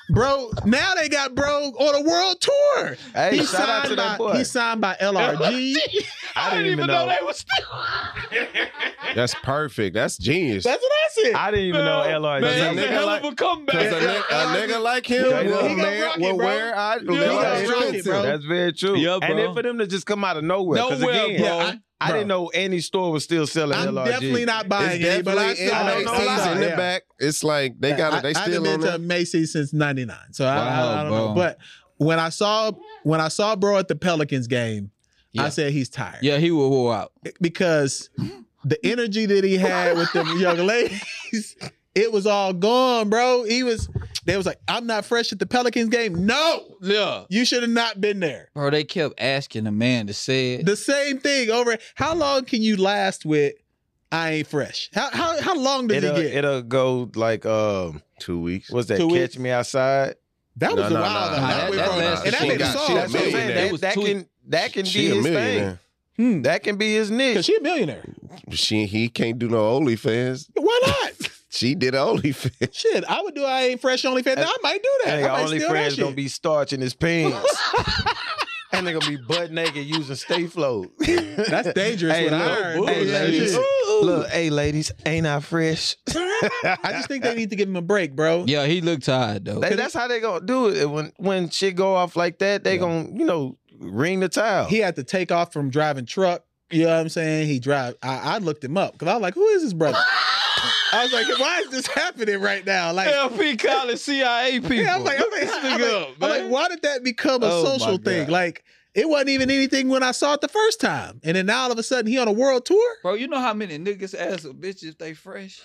S2: Bro, now they got bro on a world tour.
S4: Hey,
S2: He's
S4: shout out to that boy.
S2: He's signed by LRG.
S4: I didn't even know
S3: they was still.
S1: That's perfect. That's genius.
S2: That's what I said.
S4: I didn't even know LRG.
S3: Man,
S1: That's a
S3: that's a hell of a comeback.
S1: Because a nigga like him
S4: Straight
S1: will,
S4: up.
S2: He gonna rock it,
S1: will
S2: bro.
S1: wear I
S2: He gonna rock it, bro.
S4: That's very true.
S3: Yeah,
S4: And
S3: bro.
S4: then for them to just come out of nowhere. Because
S3: Nowhere,
S4: again,
S3: bro.
S4: I didn't know any store was still selling
S2: I'm
S4: LRG.
S2: definitely not buying
S1: It's
S2: it, but I
S1: definitely
S2: still
S1: in
S2: don't know.
S1: Macy's in the
S2: Yeah.
S1: back. It's like they got it. They
S2: I
S1: still
S2: haven't
S1: on
S2: been to
S1: that.
S2: Macy's since '99, so
S3: Wow,
S2: I don't know.
S3: bro.
S2: But when I saw bro at the Pelicans game,
S3: Yeah.
S2: I said he's tired.
S3: Yeah, he will wore out.
S2: Because the energy that he had with them young ladies, it was all gone, bro. They was like, I'm not fresh at the Pelicans game. No,
S3: Yeah.
S2: you should have not been there.
S3: Bro, they kept asking the man to say it.
S2: The same thing over. How long can you last with I ain't fresh? How long does it get?
S4: It'll go like
S1: 2 weeks.
S4: what's that?
S2: 2
S4: Catch
S2: weeks?
S4: Me Outside.
S2: That was
S1: No,
S2: a
S1: no,
S2: while
S1: no.
S2: though.
S3: Nah,
S2: That
S3: that-
S2: way
S3: that
S2: from-
S3: lasted
S2: and that
S1: she
S2: made a
S1: got-
S2: song.
S1: she
S4: That's what I'm
S1: millionaire.
S4: saying.
S3: That was
S4: That
S3: two-
S4: can
S1: She
S4: be
S1: a
S4: his
S1: millionaire.
S4: thing. That can be his niche.
S2: Because she a millionaire.
S1: He can't do no OnlyFans.
S2: Why not?
S1: She did OnlyFans.
S2: Shit, I would do I ain't fresh OnlyFans. I might do that.
S4: Hey,
S2: I might
S4: only
S2: steal that
S4: friends
S2: shit.
S4: gonna be starch in his pants. And they gonna be butt naked using Stay Float.
S2: That's dangerous.
S4: Hey,
S2: with
S4: look,
S2: iron.
S4: hey,
S2: Hey,
S4: ladies.
S2: shit.
S4: Look, hey ladies, ain't I fresh?
S2: I just think they need to give him a break, bro.
S3: Yeah, he looked tired though.
S4: That's how they gonna do it. When shit go off like that, they gonna ring the towel.
S2: He had to take off from driving truck. You know what I'm saying? I looked him up because I was like, who is this brother? I was like, why is this happening right now? Like,
S3: LP calling CIA people.
S2: yeah, I'm like, why did that become a
S3: Oh, my
S2: social thing?
S3: God.
S2: Like, it wasn't even anything when I saw it the first time, and then now all of a sudden he on a world tour.
S3: Bro, you know how many niggas ask a bitch if they fresh?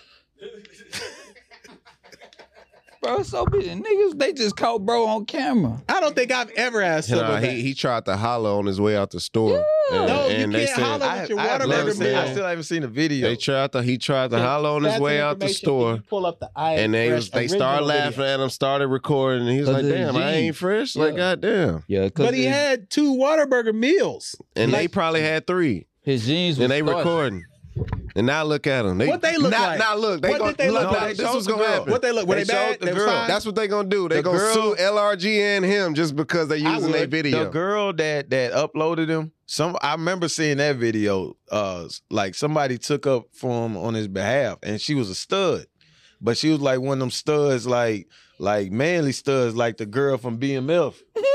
S3: Bro, so many niggas, they just caught bro on camera.
S2: I don't think I've ever asked
S1: Nah,
S2: someone that.
S1: he tried to holler on his way out the store. And,
S2: No, you
S1: and they
S2: can't
S1: said
S2: holler with your
S4: I
S2: Whataburger meal.
S4: still haven't seen the video.
S1: he tried to holler on his
S2: That's
S1: way
S2: the
S1: out the
S2: information.
S1: store.
S2: Can you pull up the I Ain't
S1: And they
S2: Fresh
S1: started
S2: original
S1: laughing
S2: video?
S1: at him, started recording, and he was
S3: Cause
S1: like,
S3: of the
S1: "Damn, I ain't
S3: jeans.
S1: fresh." Like,
S3: Yeah.
S1: goddamn.
S3: Yeah,
S2: But he had 2 Whataburger meals.
S1: And they
S2: Like-
S1: probably had 3,
S3: his jeans was
S1: and they
S3: starchy.
S1: recording. And now look at them.
S2: What they look like?
S1: Now look, they
S2: What
S1: gonna
S2: did they look
S1: look.
S2: like?
S1: This was
S4: They
S1: gonna
S4: showed the
S1: happen.
S2: What they look? Were they,
S4: They
S2: bad?
S4: showed the
S2: They was
S4: girl.
S2: fine?
S1: That's what they gonna do. They
S4: The
S1: gonna
S4: girl-
S1: sue LRG and him just because they
S2: I
S1: using their
S2: would.
S1: video.
S4: The girl that uploaded him, I remember seeing that video. Like somebody took up for him on his behalf, and she was a stud, but she was like one of them studs, like manly studs, like the girl from BMF.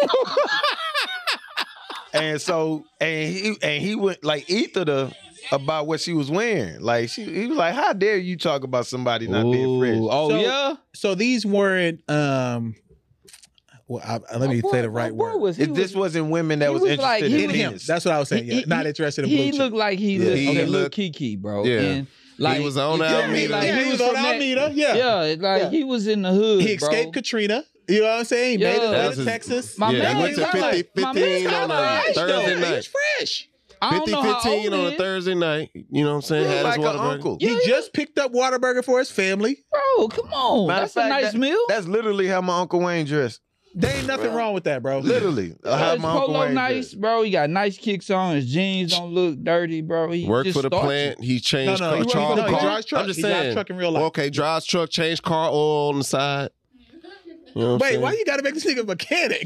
S4: And so, he went like ether her about what she was wearing. Like he was like, "How dare you talk about somebody not being fresh?"
S3: Ooh, oh
S2: So-
S3: yeah.
S2: So these weren't. Well, let me say the right word.
S4: This wasn't women that
S3: he
S4: was
S3: was
S4: interested
S3: like-
S4: in
S3: he
S2: In
S3: was-
S2: him.
S4: penis.
S2: That's what I was saying. Yeah. Not interested in blue
S3: He
S2: chick.
S3: looked like he
S1: Yeah,
S3: looked
S1: he
S3: okay, little
S1: looked-
S3: Kiki, bro.
S1: Yeah.
S3: And like
S1: was on
S3: you feel me?
S1: Alameda.
S3: Like,
S2: Yeah,
S3: he was
S2: on
S3: from that-
S2: Alameda. Yeah.
S3: Yeah, like
S2: Yeah.
S3: he was in the hood.
S2: He escaped
S3: bro.
S2: Katrina. You know what I'm saying? He made it
S3: Yeah.
S2: way
S1: That's
S2: to
S1: his-
S2: Texas.
S3: My
S1: yeah,
S3: man
S1: he went to
S3: kinda
S1: 50,
S3: like- my man
S1: 15
S3: kinda
S1: on a
S3: like-
S1: Thursday
S2: He
S1: night.
S2: was fresh.
S3: I don't
S1: 50,
S3: know how
S1: 15
S3: old
S1: on
S3: he
S1: a
S3: is.
S1: Thursday night. You know what I'm saying?
S4: He
S1: Had
S4: like
S1: his
S4: an
S1: Whataburger.
S4: uncle.
S2: He just picked up Whataburger for his family.
S3: Bro, come on.
S4: Matter
S3: That's
S4: of
S3: a
S4: fact,
S3: nice meal.
S4: That's literally how my Uncle Wayne dressed.
S2: There ain't nothing wrong with that, bro.
S4: Literally,
S3: Yeah,
S4: how
S3: his
S4: my Uncle
S3: polo
S4: Wayne
S3: nice,
S4: dressed.
S3: bro. He got nice kicks on. His jeans don't look dirty, bro. He
S1: Worked
S3: just
S1: for the
S3: starchy.
S1: plant. He
S2: No,
S1: changed
S2: no,
S1: car.
S2: he works-
S1: car-
S2: no, he
S1: car-
S2: drives truck.
S1: I'm just
S2: He drives
S1: saying.
S2: truck in real life.
S1: Okay, drives truck, change car oil on the side. You know what I'm
S2: Wait,
S1: saying?
S2: why you gotta make this nigga a mechanic?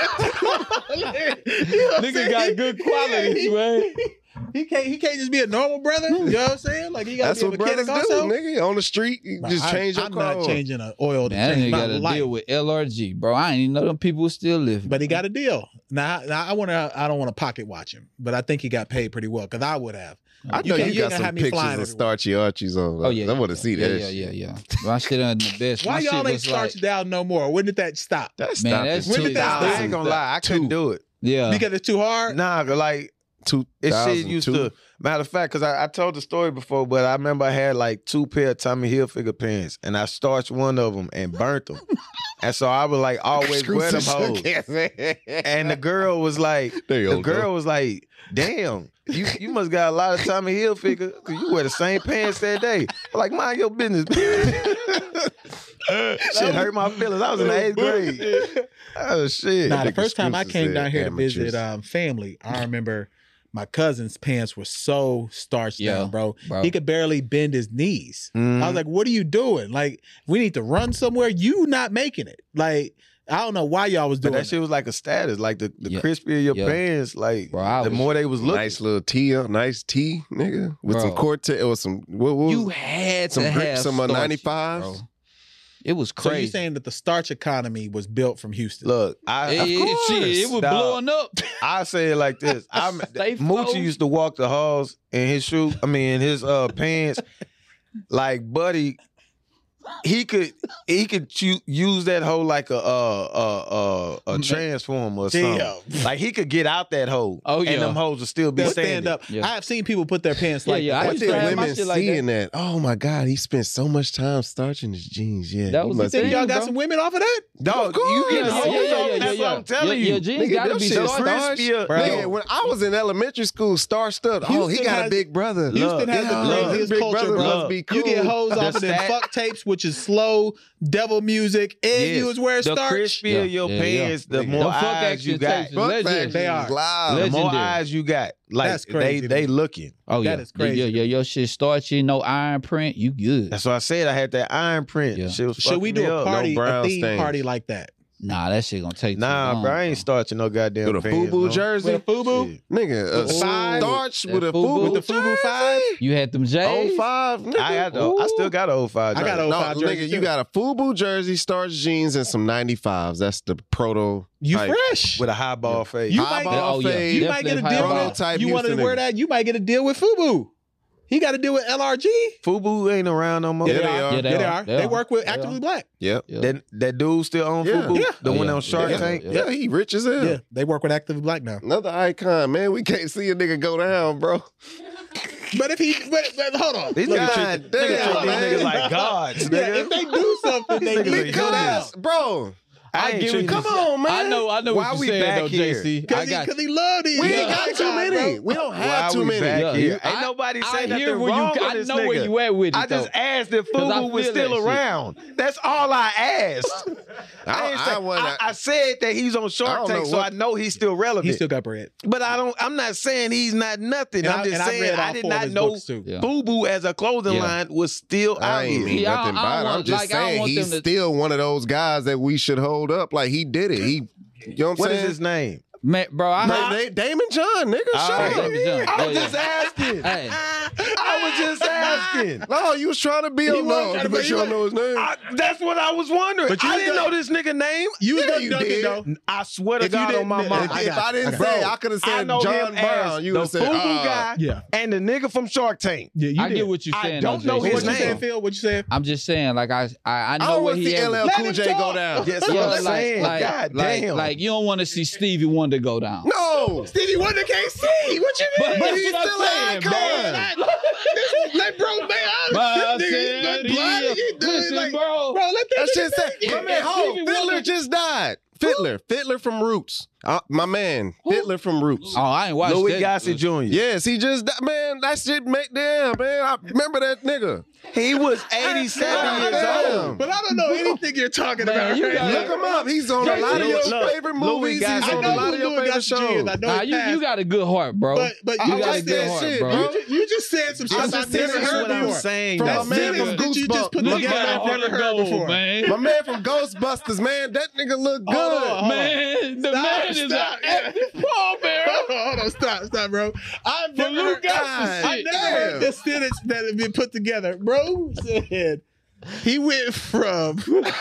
S3: Nigga got good qualities, man.
S2: He can't just be a normal brother. You know what I'm saying? Like he gotta
S1: That's
S2: be a
S1: what
S2: mechanic
S1: brothers do,
S2: also.
S1: nigga. On the street, you just change your
S2: I'm
S1: car.
S2: not changing an oil to
S3: Man, that
S2: change
S3: nigga
S2: my
S3: got to
S2: life.
S3: deal with LRG, bro. I ain't even know them people was still living.
S2: But he got a deal. Now I don't want to pocket watch him, but I think he got paid pretty well because I would have.
S1: I
S2: You
S1: know
S2: can't-
S1: you
S2: you
S1: got
S2: ain't gonna
S1: some
S2: have me
S1: pictures
S2: flying
S1: of
S2: everywhere.
S1: starchy Archies on.
S3: Oh yeah,
S1: I want to see that.
S3: Yeah. My shit under the best.
S2: Why
S3: My
S2: y'all
S3: shit
S2: ain't
S3: was
S2: starched
S3: like,
S2: down no more? When did that stop?
S1: That
S3: Man,
S1: stopped
S3: that's
S1: in
S2: When did that
S4: Nah,
S2: stop?
S4: I ain't gonna lie, I couldn't do it.
S3: yeah.
S2: Because it's too hard.
S4: Nah, like it shit used
S1: 2002.
S4: to. Matter of fact, because I told the story before, but I remember I had like 2 pair of Tommy Hilfiger pants, and I starched one of them and burnt them, and so I would like always wear them hoes. And the girl was like, "Damn, you must got a lot of Tommy Hilfiger because you wear the same pants that day." I'm like, mind your business. Shit hurt my feelings. I was in the 8th grade. Oh shit!
S2: Nah, the
S1: Nigga
S2: first time I
S1: excuses
S2: came down here to
S1: amateurs.
S2: visit family, I remember my cousin's pants were so starched
S3: Yeah,
S2: down, bro.
S3: bro.
S2: He could barely bend his knees.
S4: Mhm.
S2: I was like, "What are you doing? Like, we need to run somewhere. You not making it. Like, I don't know why y'all was
S4: But
S2: doing
S4: that shit was like a status. Like the
S3: Yeah.
S4: crispier your
S3: Yeah.
S4: pants, like
S3: Bro, I
S4: the
S3: was-
S4: more they was looking.
S1: Nice little tea, nice tea, nigga, with some
S3: Bro.
S1: Cortez or some what was
S3: You had
S1: some
S3: to
S1: brick-
S3: have
S1: some
S3: starch,
S1: 95s?
S3: bro. It was
S2: So
S3: crazy.
S2: you saying that the starch economy was built from Houston?
S4: Look,
S3: It was
S4: dog.
S3: blowing up.
S4: I say it like this.
S3: Stay
S4: Moochie
S3: focused.
S4: used to walk the halls in his in his pants. Like Buddy, he could use that hole like a transformer or something.
S2: Damn.
S4: Like he could get out that hole.
S3: Oh, yeah.
S4: And them holes would still be
S2: They'll
S4: standing.
S2: stand up.
S3: Yeah.
S2: I have seen people put their pants
S3: Yeah,
S2: like
S3: yeah,
S2: that.
S3: I
S1: What
S3: used to
S1: did
S3: have my
S1: women
S3: shit like
S1: seeing that? Oh my God, he spent so much time starching his jeans. Yeah,
S3: That
S1: he
S3: was
S1: must
S3: the
S2: Think
S3: thing,
S2: y'all got
S3: bro.
S2: some women off of that?
S4: Dog,
S1: Of course.
S4: you get
S1: Yeah,
S4: holes off. That's what I'm telling you.
S3: Your jeans
S1: Nigga,
S3: gotta
S1: them
S3: be
S1: shit
S3: starched.
S4: crispier.
S2: Bro.
S1: Nigga, when I was in elementary school, starched up. Oh, he
S2: Houston
S1: got
S2: has-
S1: a big brother.
S2: Houston has
S1: Yeah,
S2: the craziest
S1: big
S2: culture,
S1: brother
S2: bro.
S1: must be cool.
S2: You get hoes
S4: The
S2: off of them
S4: stat-
S2: fuck tapes, which is slow devil music, and
S4: Yes.
S2: you was wearing
S4: The
S2: starch.
S4: crispier
S3: Yeah,
S4: your
S3: yeah,
S4: pants,
S1: yeah.
S4: the
S1: Nigga.
S4: more
S3: The fuck
S4: eyes you
S3: action
S4: got.
S3: takes
S1: Fuck
S3: Legend.
S1: factories
S2: They are.
S1: live.
S4: The more
S3: Legendary.
S4: eyes you got. Like
S2: That's crazy,
S4: they
S2: dude.
S4: looking.
S3: Oh yeah,
S2: That is crazy.
S3: Yeah, your shit starchy, no iron print. You good?
S4: That's why I said I had that iron print.
S3: Yeah.
S4: Shit was
S2: Should we
S4: fucking
S2: do
S4: me
S2: a
S4: up.
S2: party,
S1: brown
S2: a theme
S1: stains.
S2: party like that?
S3: Nah, that shit gonna take too
S4: Nah,
S3: long,
S4: bro, I ain't starching no goddamn
S1: With a
S4: pants,
S1: FUBU
S4: no.
S1: jersey?
S2: With a FUBU?
S4: Shit.
S1: Nigga,
S2: With the five?
S1: starch
S3: That
S1: with a
S3: FUBU?
S1: FUBU
S2: With the FUBU 5?
S3: You had them J's.
S1: 05, nigga.
S4: I still got an 05
S2: I got
S4: jersey.
S2: a-
S1: No,
S2: 05 jersey
S1: nigga,
S2: too.
S1: you got a FUBU jersey, starch jeans, and some 95s. That's the proto.
S2: You
S1: type.
S2: fresh.
S4: with a high ball face.
S2: You
S1: High
S2: might
S1: ball
S3: get- oh, yeah.
S1: fade.
S2: You might get a
S3: Definitely
S2: deal
S3: high
S2: with
S3: ball.
S1: type
S2: You wanted to
S1: Houston
S2: wear
S1: nigga.
S2: that? You might get a deal with FUBU. He got to deal with LRG.
S4: FUBU ain't around no more.
S1: Yeah, they are.
S3: Yeah,
S2: Yeah, they are. They work with
S3: They
S2: Actively
S3: are.
S2: Black.
S1: Yep.
S3: Yeah.
S4: That dude still on
S1: Yeah.
S4: FUBU?
S2: Yeah.
S4: The
S3: Oh,
S4: one
S3: yeah.
S4: on Shark
S3: Yeah.
S4: Tank?
S1: Yeah, he rich as hell.
S2: Yeah, they work with Actively Black now.
S1: Another icon, man. We can't see a nigga go down, bro.
S2: But if he, but hold on.
S4: These
S2: Look,
S4: niggas
S1: God
S4: treat
S1: damn,
S4: these
S1: man.
S4: niggas like gods,
S2: yeah,
S4: nigga.
S2: if they do something, they
S4: Niggas
S2: need
S4: are
S2: to go down.
S1: Because, bro,
S4: I ain't
S3: get
S4: treating
S3: what
S1: come
S4: these-
S1: on, man.
S3: I know
S4: Why
S3: what
S4: we
S3: you're saying
S4: back
S3: though,
S4: here?
S3: JC. I got
S2: Because he love these.
S1: we
S2: Yeah,
S1: ain't got
S2: icons,
S1: too many.
S2: bro.
S1: We don't have
S4: Why
S1: too
S4: we
S1: many.
S4: back
S3: Yeah,
S4: here?
S3: you-
S4: Ain't nobody
S3: I
S4: saying
S3: hear
S4: nothing
S3: where
S4: wrong
S3: you.
S4: with
S3: I
S4: this
S3: know
S4: nigga.
S3: where you at with it.
S4: I just
S3: though.
S4: asked if
S3: 'Cause I
S4: FUBU was
S3: feel
S4: still
S3: that shit.
S4: around. That's all I asked. I said that he's on
S1: I
S4: Shark
S1: don't
S4: Tank,
S1: know
S4: so
S1: what-
S4: I know he's still relevant.
S2: He still got bread.
S4: But I'm not saying he's not nothing.
S2: And
S4: I'm just saying
S2: read all
S4: I did
S2: 4 of
S4: not
S2: his
S4: know
S2: books, too.
S3: Yeah.
S4: FUBU as a clothing
S3: Yeah.
S4: line was still
S1: I
S4: out
S1: ain't
S4: here.
S1: mean
S3: See, I
S1: nothing
S3: don't
S1: about it. I'm
S3: want-
S1: just
S3: like, I don't
S1: saying
S3: want
S1: he's
S3: them to-
S1: still one of those guys that we should hold up. Like he did it. He, you know what I'm
S4: What is
S1: saying?
S4: his name?
S3: Man, bro, I
S1: Man,
S3: heard.
S1: Damon John, nigga.
S4: Oh,
S1: Shut up.
S3: Damon John.
S4: I was
S3: Yeah,
S4: just
S3: yeah.
S4: asking.
S3: Hey,
S4: I was just asking.
S1: No, you was trying to be on
S2: was
S1: no.
S2: trying to
S1: But
S2: be-
S1: you don't know his name.
S4: That's what I was wondering.
S2: But you
S4: I
S2: was
S4: didn't
S2: gonna-
S4: know this nigga name.
S2: You was
S1: Yeah,
S2: done
S1: you
S2: dunking,
S1: did.
S2: though.
S4: I swear to
S2: If you
S4: God on my
S2: didn't-
S4: mom.
S2: I
S1: If
S2: got
S1: I
S2: you.
S1: didn't
S2: I
S1: say,
S2: got
S1: I could have
S4: I
S1: said
S4: know
S1: John
S4: him
S1: Brown.
S4: as
S1: You
S4: the
S1: would have said,
S4: FUBU guy
S2: Yeah.
S4: and the nigga from Shark Tank.
S2: Yeah, you
S3: I
S2: did.
S3: get what you're
S4: I
S3: saying.
S4: don't
S3: though,
S4: know
S3: JC.
S4: his
S2: What you
S4: name.
S2: saying, Phil? What you saying?
S3: I'm just saying, like I
S1: I
S3: know
S1: don't
S3: where
S1: want to
S3: he
S1: see
S3: at.
S1: LL
S2: Let
S1: Cool
S2: him
S1: J
S2: talk.
S1: go down.
S4: That's
S3: Yeah,
S4: what I'm saying. God damn.
S3: like you don't want to see Stevie Wonder go down.
S1: No.
S2: Stevie Wonder can't see. What you mean?
S3: But
S1: he's
S3: that's
S1: still
S3: what
S1: an
S3: I'm
S1: icon.
S3: saying, bro.
S2: Let bro, man.
S3: But I
S2: This nigga,
S3: said,
S2: blind,
S3: yeah,
S2: he doing
S3: listen,
S2: like,
S3: bro.
S2: let that
S1: That's
S2: nigga
S1: just
S2: think.
S1: that. My
S3: If
S1: man, hold.
S3: Stevie
S1: Fiddler
S3: Wonder-
S1: just died. Fiddler from Roots. My man, Fiddler from Roots.
S3: Oh, I ain't watched
S4: Louis
S3: that.
S4: Gossett Jr.
S1: Yes, he just died. Man, that shit make damn, man. I remember that nigga.
S4: He was 87 years
S1: Damn.
S4: old.
S2: But I don't know anything you're talking
S3: Man,
S2: about.
S3: you
S2: right
S3: gotta-
S2: now.
S1: Look him up. He's on a
S2: Look,
S1: lot of your
S4: look,
S1: favorite
S4: Louis
S1: movies. He's
S4: Gossett
S2: I
S1: on
S2: know
S1: a lot
S2: who
S1: of your
S2: Louis
S1: favorite
S2: Gossett Jr. is.
S1: shows.
S2: I know
S3: Nah,
S2: his
S3: you
S2: past.
S3: got a good heart, bro.
S2: But
S1: I
S2: you
S1: like
S2: just
S1: that
S2: said
S1: shit,
S3: bro.
S1: bro.
S2: You just said some shit
S1: I'm
S2: I've
S1: just
S2: never
S1: saying
S2: heard
S1: what I'm
S2: before.
S4: saying.
S1: From
S2: That's
S1: my man
S2: sentence
S1: from
S2: that you just put
S1: Goosebumps.
S2: together I've never heard before.
S3: man.
S1: My man from Ghostbusters, man. That nigga look good.
S2: Hold on.
S3: Man, the man is
S2: Stop.
S3: an active pallbearer.
S2: Hold on, stop, bro. I've
S3: But
S2: never,
S3: Luke got some
S2: I've
S3: shit.
S2: never heard this sentence that had been put together. Bro said he went from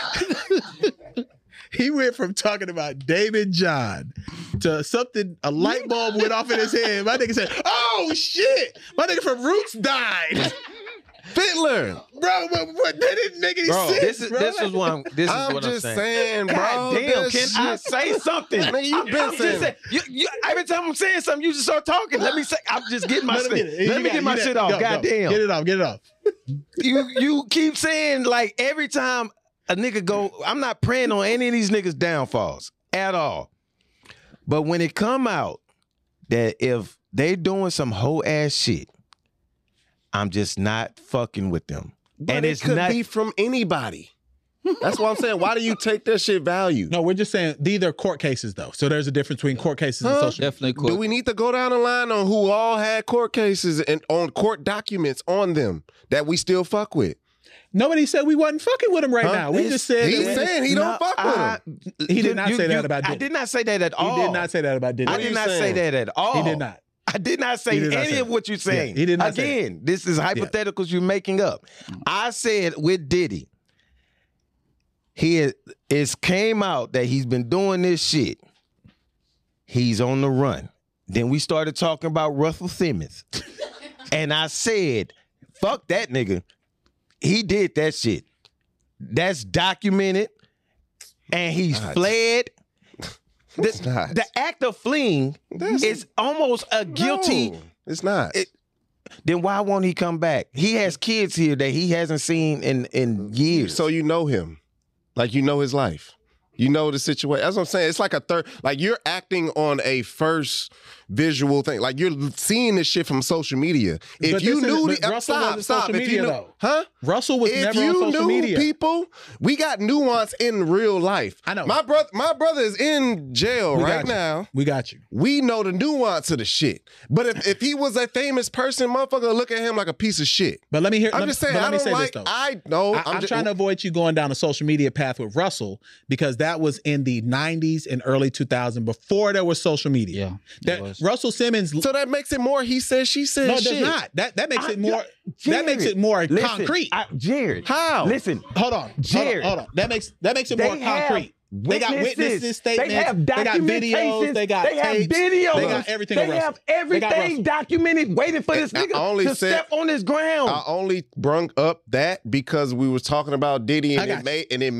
S2: talking about David John to something, a light bulb went off in his head. My nigga said, "Oh shit, my nigga from Roots died."
S1: Fiddler.
S2: Bro, but that didn't make any
S4: Bro,
S2: sense.
S4: this is
S2: bro.
S4: what I'm
S1: I'm
S4: what
S1: just
S4: saying.
S1: saying, bro.
S4: God damn,
S1: that
S4: can I
S1: shit-
S4: say something?
S1: Nigga, you been
S4: I'm just
S1: saying
S4: saying, every time I'm saying something, you just start talking. Let me say, I'm just getting my
S2: Let him
S4: shit.
S2: get it.
S4: Let
S2: You
S4: me
S2: got-
S4: get my
S2: you
S4: shit
S2: got-
S4: off.
S2: go,
S4: God
S2: go.
S4: damn.
S2: Get it off.
S4: You keep saying like every time a nigga go, I'm not praying on any of these niggas' downfalls at all. But when it come out that if they doing some whole ass shit, I'm just not fucking with them.
S1: But
S4: and
S1: it
S4: it's
S1: could
S4: not
S1: be from anybody. That's what I'm saying. Why do you take that shit value?
S2: No, we're just saying these are court cases, though. So there's a difference between court cases and
S1: Huh?
S2: social.
S3: Definitely cool.
S1: Do we need to go down the line on who all had court cases and on court documents on them that we still fuck with?
S2: Nobody said we wasn't fucking with him right
S1: Huh?
S2: now. We just said
S1: He's
S2: that
S1: saying he don't fuck with him.
S2: He did not say that about
S4: I
S2: Diddy.
S4: did not say that at all.
S2: He did not say that about Diddy.
S4: I
S1: What are
S4: did
S1: you
S4: not say
S1: saying?
S4: that at all.
S2: He did not.
S4: I did not say
S2: He did not
S4: any
S2: say
S4: of
S2: that.
S4: what you're saying.
S2: Yeah, he did not say
S4: Again, this is hypotheticals you're making up. I said with Diddy, it's came out that he's been doing this shit. He's on the run. Then we started talking about Russell Simmons. And I said, fuck that nigga. He did that shit. That's documented. And he's fled.
S1: It's not.
S4: The act of fleeing is almost a guilty.
S1: No, it's not.
S4: Then why won't he come back? He has kids here that he hasn't seen in years.
S1: So you know him. Like, you know his life. You know the situation. That's what I'm saying. It's like a third, like you're acting on a first visual thing. Like you're seeing this shit from social media. If
S2: But
S1: you
S2: this
S1: knew
S2: is- but Russell wasn't social
S1: If
S2: media,
S1: you knew,
S2: though.
S1: huh?
S2: Russell was
S1: If
S2: never on
S1: you
S2: social
S1: knew
S2: media.
S1: people, we got nuance in real life.
S2: I know.
S1: My brother is in jail
S2: We
S1: right
S2: got you.
S1: now.
S2: We got you.
S1: We know the nuance of the shit. But if he was a famous person, motherfucker would look at him like a piece of shit.
S2: But let me hear.
S1: I'm just saying,
S2: but
S1: I
S2: let me
S1: don't
S2: say
S1: like,
S2: this though.
S1: I know.
S2: I'm trying to avoid you going down a social media path with Russell because that was in the 90s and early 2000s before there was social media.
S3: Yeah,
S2: That
S3: it was.
S2: Russell Simmons.
S1: So that makes it more he said, she said
S2: No, it
S1: shit.
S2: does not. That makes it more.
S4: Jared,
S2: that makes it more
S4: listen,
S2: concrete.
S4: Jared,
S1: How?
S4: listen,
S2: Hold on,
S4: Jared.
S2: Hold on. That makes it
S4: They
S2: more
S4: have
S2: concrete. They got witnesses, statements.
S4: They have
S2: They got videos. They got
S4: They have
S2: tapes.
S4: videos.
S2: They got everything.
S4: They
S2: on Russell.
S4: have
S2: They got
S4: everything
S2: Russell.
S4: documented, waiting for this
S1: I
S4: nigga
S1: only
S4: to
S1: said-
S4: step on his ground.
S1: I only brung up that because we was talking about Diddy,
S2: I
S1: and
S2: got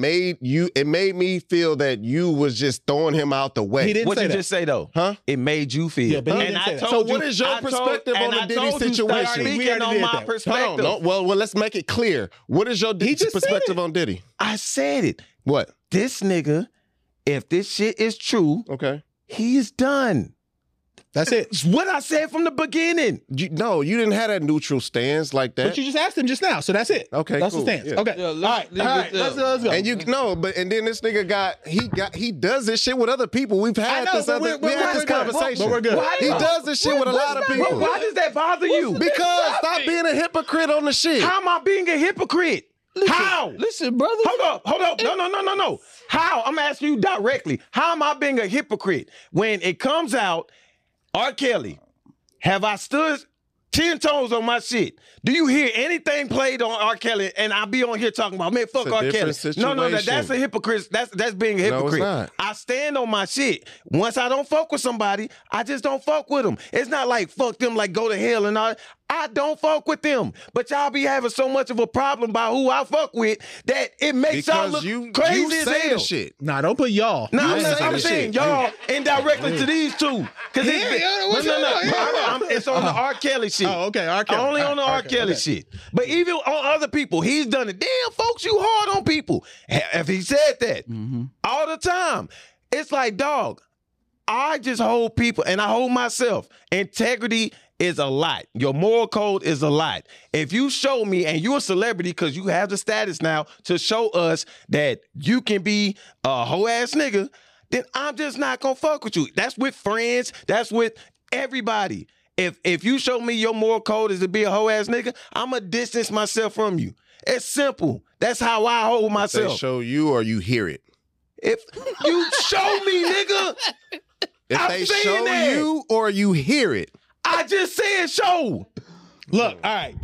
S1: it made me feel that you was just throwing him out the way.
S2: He didn't
S4: What
S2: say
S4: you
S2: that.
S4: just say though?
S1: Huh?
S4: It made you feel.
S2: Yeah, but he
S4: and
S2: didn't
S4: I
S2: say that.
S4: told
S1: So what
S4: you-
S1: is your
S4: I told-
S1: perspective on
S4: and
S1: the
S4: I
S1: Diddy
S4: told you, start
S1: situation?
S2: We
S4: speaking
S2: already
S4: on
S2: did
S4: my
S2: that.
S4: perspective.
S1: Hold on. No, well, let's make it clear. What is your
S2: He just said
S1: perspective
S2: it.
S1: on Diddy?
S4: I said it.
S1: What?
S4: This nigga, if this shit is true,
S1: Okay.
S4: he is done.
S2: That's it.
S4: It's what I said from the beginning.
S1: No, you didn't have that neutral stance like that.
S2: But you just asked him just now, so that's it.
S1: Okay,
S2: that's
S1: cool.
S2: the stance.
S1: Yeah.
S2: Okay,
S3: Yeah,
S2: all right,
S3: leave
S2: all
S3: it
S2: right.
S3: there.
S2: Let's go.
S1: and you no, but and then this nigga he does this shit with other people. We've
S2: I
S1: had
S2: know,
S1: this
S2: but
S1: other
S2: we're good.
S1: conversation.
S2: But we're good.
S1: He does this shit with a lot of people.
S4: Why does that bother you?
S1: Because stop being a hypocrite on the shit.
S4: How am I being a hypocrite? How?
S3: Listen, brother.
S4: Hold up. No. How? I'm asking you directly. How am I being a hypocrite when it comes out, R. Kelly, have I stood 10 toes on my shit? Do you hear anything played on R. Kelly and I be on here talking about, man, fuck
S1: It's a
S4: R. Kelly?
S1: different
S4: No, that's
S1: situation.
S4: a hypocrite. That's being a
S1: No, it's
S4: hypocrite.
S1: not.
S4: I stand on my shit. Once I don't fuck with somebody, I just don't fuck with them. It's not like fuck them, like go to hell and all. I don't fuck with them. But y'all be having so much of a problem by who I fuck with that it makes y'all
S1: Because
S4: look
S1: you
S4: crazy as
S1: say
S4: hell.
S1: the shit.
S2: Nah, don't put y'all.
S4: No,
S1: You say
S4: I'm
S1: the
S4: saying
S1: shit.
S4: y'all indirectly to these two. Cause
S2: Yeah, what's
S4: no.
S2: up? Yeah.
S4: It's on the R. Kelly shit.
S2: Oh, okay, R. Kelly.
S4: Only on the R. Kelly shit. But even on other people, he's done it. Damn, folks, you hard on people. If he said that all the time, it's like, dog, I just hold people and I hold myself. Integrity is a lot. Your moral code is a lot. If you show me, and you're a celebrity because you have the status now to show us that you can be a hoe ass nigga, then I'm just not gonna fuck with you. That's with friends. That's with everybody. If you show me your moral code is to be a hoe ass nigga, I'ma distance myself from you. It's simple. That's how I hold
S1: They
S4: myself.
S1: show you or you hear it.
S4: If you show me, nigga,
S1: If
S4: I'm
S1: they
S4: saying
S1: show
S4: that.
S1: you or you hear it.
S4: I just said show.
S2: Look, all right.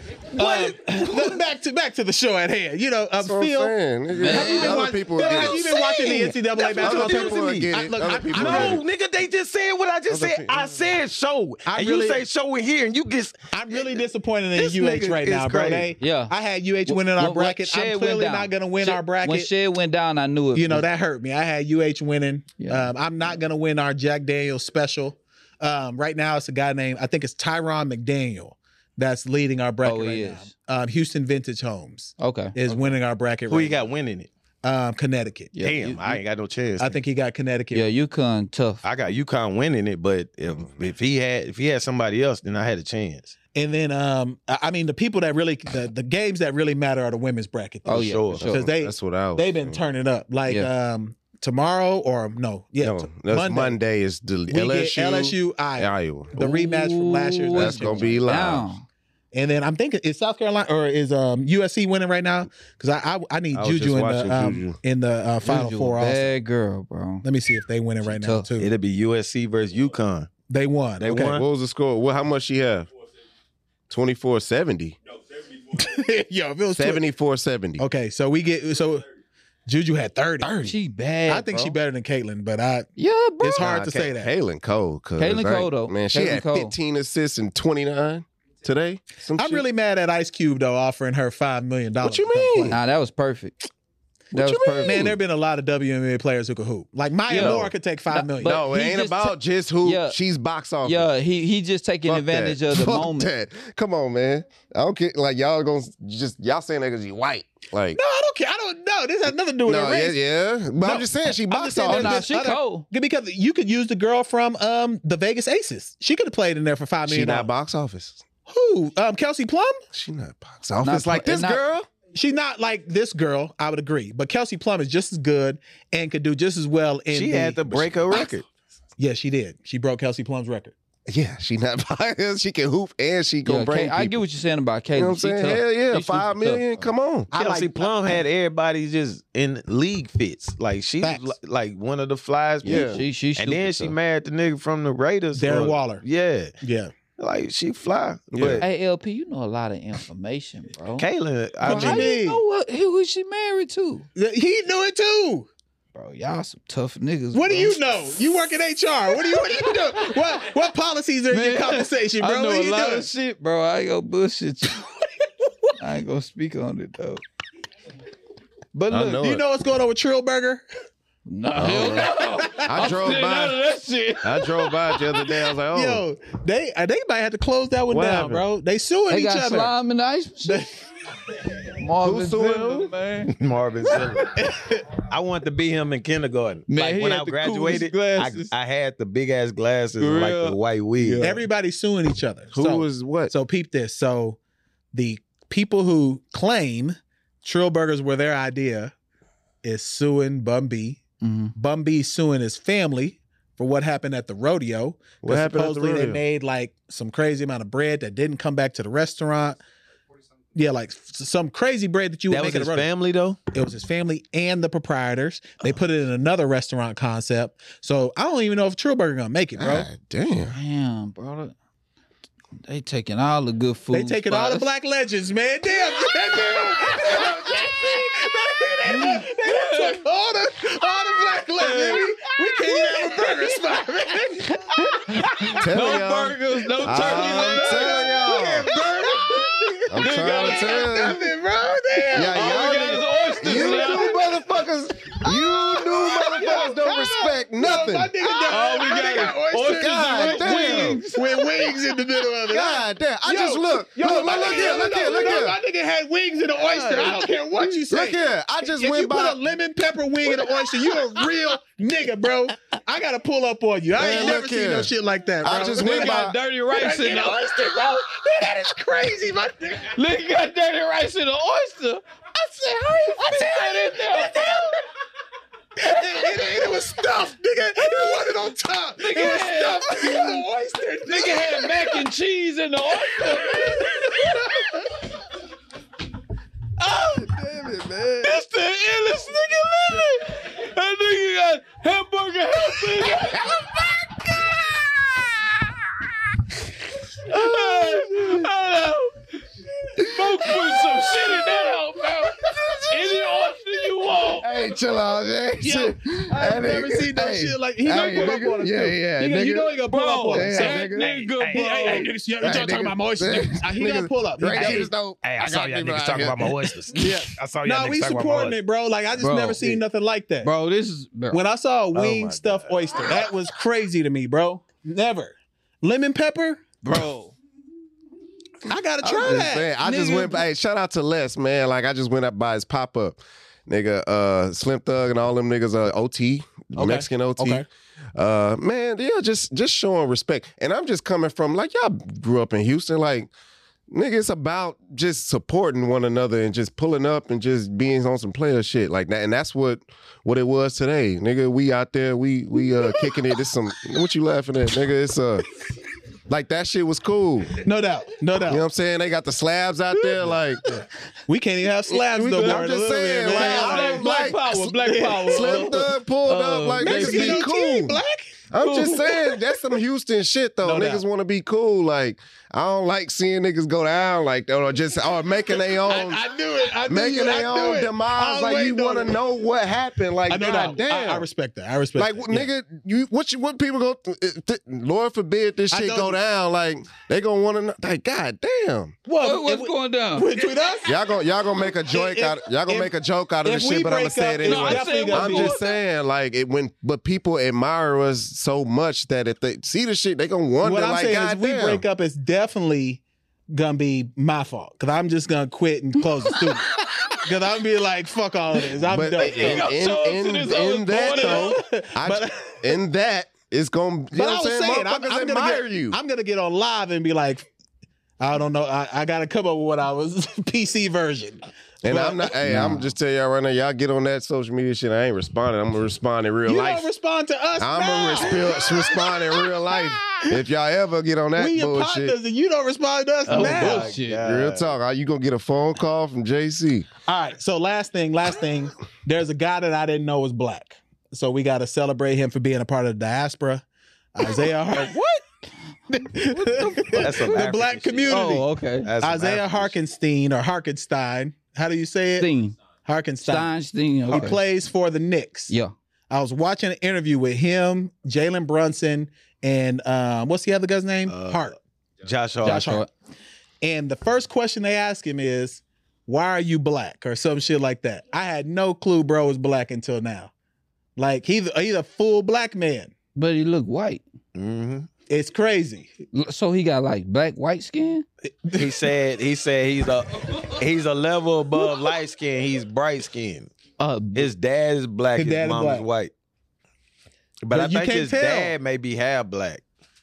S2: Back to the show at hand. You know,
S1: That's what I'm
S2: Phil.
S1: saying.
S2: Have you been,
S1: Other
S2: watch-
S1: people
S2: Phil,
S1: get
S2: have
S1: it.
S2: you been watching the NCAA
S4: That's what
S2: basketball
S1: Other
S4: you're
S1: people
S4: doing
S1: will
S4: to
S1: get
S2: I-
S1: it.
S2: look,
S1: Other
S2: I-
S1: people
S2: I-
S1: get
S4: No,
S1: it.
S4: nigga, they just said what I just
S1: Other
S4: said.
S1: people-
S4: I said show.
S2: I
S4: And
S2: really-
S4: you say show it here, and you get.
S2: I'm really disappointed in
S4: This
S2: UH
S4: nigga
S2: right
S4: is
S2: now, bro.
S4: crazy.
S3: Yeah.
S2: I had UH winning our
S3: When
S2: bracket.
S3: Shed
S2: I'm
S3: went
S2: clearly
S3: down.
S2: not going to win our bracket.
S3: When Shed went down, I knew it.
S2: You know, that hurt me. I had UH winning.
S3: Yeah.
S2: I'm not going to win our Jack Daniels special. Right now, it's a guy named, I think it's Tyron McDaniel that's leading our bracket
S3: Oh, he
S2: right
S3: is.
S2: now. Houston Vintage Homes
S3: Okay.
S2: is winning our bracket
S4: Who
S2: right
S4: you got winning it?
S2: now. Connecticut.
S3: Yeah,
S4: Damn,
S3: you-
S4: I ain't got no chance.
S2: I think he got Connecticut.
S3: Yeah, UConn tough.
S4: I got UConn winning it, but if he had somebody else, then I had a chance.
S2: And then, I mean, the people that really, the games that really matter are the women's bracket.
S3: Oh yeah,
S4: sure.
S3: for sure.
S2: Because
S1: That's what I was
S2: they've been
S1: saying.
S2: turning up. Like tomorrow or
S1: No,
S2: Monday.
S1: Monday is the
S2: We get
S1: LSU,
S2: LSU, Iowa.
S1: Iowa.
S2: The rematch from last year's
S1: That's
S2: national
S1: gonna be loud.
S3: Down.
S2: And then I'm thinking, is South Carolina or is USC winning right now? Because I need
S1: I was
S2: Juju
S1: just
S2: in
S1: watching
S2: the
S1: Juju.
S2: Final
S3: Juju,
S2: four. Also,
S3: bad girl, bro.
S2: let me see if they winning right now
S3: tough.
S2: too.
S4: It'll be USC versus UConn.
S2: They won.
S4: They
S2: okay.
S4: won?
S1: What was the score? How much she have? 24-70.
S2: Yo, if it was
S1: 74-70.
S2: okay, so Juju had 30.
S3: She bad.
S2: I think
S3: bro.
S2: she better than Caitlyn, but
S3: Yeah, bro.
S2: it's hard to say that.
S1: Kaylin Cole.
S3: Kaylin Cole, though.
S1: Man, she
S3: Kaylin
S1: had
S3: Cole.
S1: 15 assists and 29 today. Some
S2: I'm
S1: shit.
S2: really mad at Ice Cube though, offering her $5 million.
S1: What you
S2: to come
S1: mean?
S2: play.
S3: Nah, that was perfect. That
S1: What
S3: was
S1: you mean?
S3: perfect.
S2: Man, there have been a lot of WNBA players who could hoop. Like Maya
S3: Yeah.
S2: Moore could take $5 million.
S3: but
S1: No, it
S3: he
S1: ain't
S3: just
S1: about just who.
S3: Yeah.
S1: She's box office.
S3: Yeah, he just taking
S1: Fuck
S3: advantage
S1: that.
S3: of the
S1: Fuck
S3: moment.
S1: that. Come on, man. I don't care. Like y'all gonna y'all saying that because she white. Like
S2: No, I don't care. I don't know. This has nothing to do with her
S1: no,
S2: race.
S1: yeah. But
S2: No,
S1: I'm just saying she
S2: I'm
S1: box
S2: just saying
S3: Oh,
S1: office.
S3: nah,
S2: there's
S3: she
S2: other-
S3: cold.
S2: Because you could use the girl from the Vegas Aces. She could have played in there for $5
S1: She
S2: million.
S1: not box office.
S2: Who? Kelsey Plum?
S1: She not box office like
S3: pl-
S1: this
S3: not-
S1: girl.
S2: She's not like this girl, I would agree. But Kelsey Plum is just as good and could do just as well in
S4: She
S2: the,
S4: had to break her record.
S2: Yeah, she did. She broke Kelsey Plum's record.
S1: Yeah, she not box. She can hoop and she gonna
S3: Yeah,
S1: bring.
S3: I get
S1: people.
S3: what you're saying about Caitlyn.
S1: You know what I'm
S3: She
S1: saying?
S3: tough.
S1: Hell yeah,
S3: She super
S1: $5 million.
S3: tough.
S1: Come on.
S2: I
S4: Kelsey
S2: like-
S4: Plum had everybody just in league fits. Like she was
S2: Facts.
S4: like one of the flies.
S1: Yeah.
S4: people.
S3: She
S4: And then she married the nigga from the Raiders.
S2: Darren Waller.
S4: Yeah.
S2: Yeah.
S4: Like she fly.
S1: Yeah.
S4: But
S3: Hey LP, you know a lot of information, bro.
S4: Kaylin, I
S2: What you
S3: How
S4: mean,
S2: mean?
S3: you know who she married to?
S2: He knew it too.
S3: Bro, y'all some tough niggas.
S2: What do
S3: bro.
S2: you know? You work in HR. What do you do? What policies are in your
S3: Man,
S2: compensation, bro?
S3: I know
S2: What
S3: a
S2: you
S3: lot
S2: doing?
S3: of shit, bro. I ain't gonna bullshit you. I ain't gonna speak on it though. But
S1: I
S3: look,
S1: know
S2: Do you
S1: it.
S2: know what's going on with Trillberger?
S3: no, hell no.
S1: I drove
S3: None of
S1: by.
S3: that shit.
S1: I drove by it the other day. I was like, oh,
S2: Yo, they might have to close that one
S1: What
S2: down,
S1: happened?
S2: bro. They suing
S3: They
S2: each
S3: got
S2: other.
S3: slime in the ice machine. Marvin
S1: Who's suing
S3: Zimmer,
S1: who?
S3: man.
S4: Marvin Zimmer. I wanted to be him in kindergarten.
S3: Man,
S4: like
S3: he
S4: when
S3: had
S4: I
S3: the
S4: graduated,
S3: coolest glasses.
S4: I had the big ass glasses
S3: For
S4: and like
S3: real?
S4: the white wig.
S2: Everybody's suing each other.
S1: who
S2: so,
S1: was what?
S2: so peep this. So the people who claim Trillburgers were their idea is suing Bun B.
S3: Mhm.
S2: Bun B suing his family for what happened at the rodeo. 'Cause
S1: What happened at the
S2: supposedly
S1: rodeo?
S2: they made like some crazy amount of bread that didn't come back to the restaurant. Yeah, like some crazy bread that you would
S4: That
S2: make
S4: was
S2: at a
S4: his
S2: rodeo.
S4: family though.
S2: It was his family and the proprietors. They put it in another restaurant concept. So I don't even know if Trillburger gonna make it, bro.
S1: God damn.
S3: Damn, bro. They taking all the good food.
S2: They taking all the
S3: spots.
S2: black legends, man. Damn, they took all the black legends. We can't even have a burger spot, man.
S1: Tell
S3: No
S1: y'all.
S3: burgers, no turkey.
S1: I'm telling y'all. I'm trying to tell you.
S2: Nothing, bro. Damn.
S1: Yeah,
S3: All we got is oysters
S1: You
S3: now.
S1: new motherfuckers don't respect nothing.
S2: My nigga
S3: All we got is oysters
S1: God
S3: and
S1: damn.
S3: wings.
S2: with wings in the middle of it.
S1: God damn. I
S2: Yo,
S1: just look.
S2: Yo,
S1: Look
S2: my
S1: here,
S2: nigga-
S1: look here, look
S2: no,
S1: here.
S2: My nigga had wings in the oyster. I don't care what you say.
S1: Look here. I just
S2: If you
S1: went
S2: put
S1: by.
S2: a lemon pepper wing in the oyster, you a real nigga, bro. I gotta pull up on you. I
S1: Man,
S2: ain't
S1: look
S2: never seen
S1: here.
S2: no shit like that, bro.
S1: I just
S3: They
S1: went
S3: got
S1: by.
S3: dirty rice in the
S2: oyster, bro. Man, that is crazy, my nigga.
S3: Look, you got dirty rice in the oyster. I said, how you fit that in there?
S2: It was stuffed, nigga. It wasn't on top. It was stuffed in the oyster.
S3: Nigga had mac and cheese in the oyster. Oh,
S1: Damn it, man.
S3: that's the illest nigga living. That nigga got hamburger helper in there. Folks put some shit in that hoe, bro. Any oyster you want.
S1: Hey, chill out, man.
S2: Yo, I've never seen no shit like he gonna pull up on us.
S1: Yeah,
S2: too.
S1: yeah,
S2: He gonna- you
S1: nigga.
S2: know he gonna pull up on us.
S1: Yeah,
S3: That
S1: nigga.
S3: nigga, bro.
S2: Hey, niggas, y'all talking about my oysters. He gonna pull up. He
S1: Right
S2: gonna-
S1: here, though.
S5: Hey, I saw y'all niggas talking about my oysters.
S2: Yeah.
S5: I saw y'all
S2: Nah,
S5: niggas
S2: we
S5: talking about my
S2: supporting
S5: oysters.
S2: it, bro. Like I just
S3: Bro.
S2: never seen nothing like that.
S3: Bro, this is bro.
S2: When I saw a wing
S4: my
S2: stuffed oyster, that was crazy to me, bro. Never. Lemon pepper?
S3: Bro.
S2: I gotta
S1: I'm
S2: try
S1: just
S2: that.
S1: saying, I just
S2: Nigga.
S1: went by. Hey, shout out to Les, man. Like I just went up by his pop up, nigga. Slim Thug and all them niggas. OT,
S2: Okay.
S1: Mexican OT.
S2: Okay.
S1: Man, yeah, just showing respect. And I'm just coming from like y'all grew up in Houston, like. Nigga, it's about just supporting one another and just pulling up and just being on some player shit like that. And that's what it was today. Nigga, we out there, we kicking it. It's some what you laughing at, nigga? It's Like that shit was cool. You
S2: No doubt.
S1: know what I'm saying? They got the slabs out there. Like
S2: We can't even have slabs no more.
S1: I'm just saying, like, I don't
S5: Black power, black power.
S1: Slim Thug pulled up. Like niggas be
S2: Mexican
S1: cool.
S2: black.
S1: I'm just saying that's some Houston shit though.
S2: No
S1: Niggas
S2: doubt.
S1: want to be cool. Like I don't like seeing niggas go down like that or making their own.
S2: I knew it.
S1: Making their own demise, like you want to know what happened. Like, goddamn,
S2: I respect that. I respect.
S1: like
S2: that. Yeah.
S1: nigga, what people go? Lord forbid this
S2: I
S1: shit
S2: know-
S1: go down. Like they gonna want to know. Like, goddamn,
S3: What's going down?
S2: Between us,
S1: y'all gonna make a joke out. Y'all gonna make a joke out of
S2: if
S1: this
S2: we
S1: shit, but I'm gonna
S2: break
S1: say
S2: up,
S1: it
S2: it's
S1: anyway.
S2: definitely gonna
S1: I'm
S2: be-
S1: just saying, like but people admire us so much that if they see the shit, they gonna wonder.
S2: What I'm
S1: like,
S2: saying is,
S1: goddamn,
S2: we break up, it's definitely gonna be my fault because I'm just gonna quit and close the studio. Because I'm be like, fuck all of this. I'm
S1: But
S2: done.
S1: in that though, in that it's gonna. You
S2: But
S1: know
S2: I
S1: what I'm
S2: was
S1: saying?
S2: saying,
S1: Motherfuckers admire you.
S2: I'm gonna get on live and be like, I don't know. I gotta come up with what I was PC version.
S1: And
S2: But-
S1: I'm not. Hey, I'm just tell y'all right now. Y'all get on that social media shit. I ain't responding. I'm gonna respond in real
S2: You
S1: life.
S2: don't respond to us.
S1: I'm
S2: now.
S1: gonna respond in real life. If y'all ever get on that
S2: We your
S1: bullshit,
S2: partners and you don't respond to us
S5: Oh,
S2: now.
S5: bullshit.
S1: real talk. Are you gonna get a phone call from JC?
S2: All right. So last thing. There's a guy that I didn't know was black. So we got to celebrate him for being a part of the diaspora. Isaiah Hart.
S4: That's some
S2: The
S4: African
S2: black
S4: shit.
S2: community.
S3: Oh, okay.
S4: That's some
S2: Isaiah
S4: African
S2: Harkenstein or Harkenstein. How do you say it?
S3: Steen.
S2: Harkenstein.
S3: Steen.
S2: He
S3: Okay.
S2: plays for the Knicks.
S3: Yeah.
S2: I was watching an interview with him, Jalen Brunson, and what's the other guy's name? Hart.
S4: shit. Josh Hart.
S2: Josh Hart. And the first question they ask him is, why are you black? Or some shit like that. I had no clue bro was black until now. Like he's a full black man.
S3: But he look white.
S4: Mm-hmm.
S2: It's crazy.
S3: So he got like black, white skin?
S4: He said he's a level above light skin. He's bright skinned. His dad is black.
S2: His
S4: His,
S2: dad is
S4: mom
S2: black.
S4: is white. But
S2: But
S4: I
S2: you
S4: think
S2: can't
S4: his
S2: tell.
S4: dad may be half black.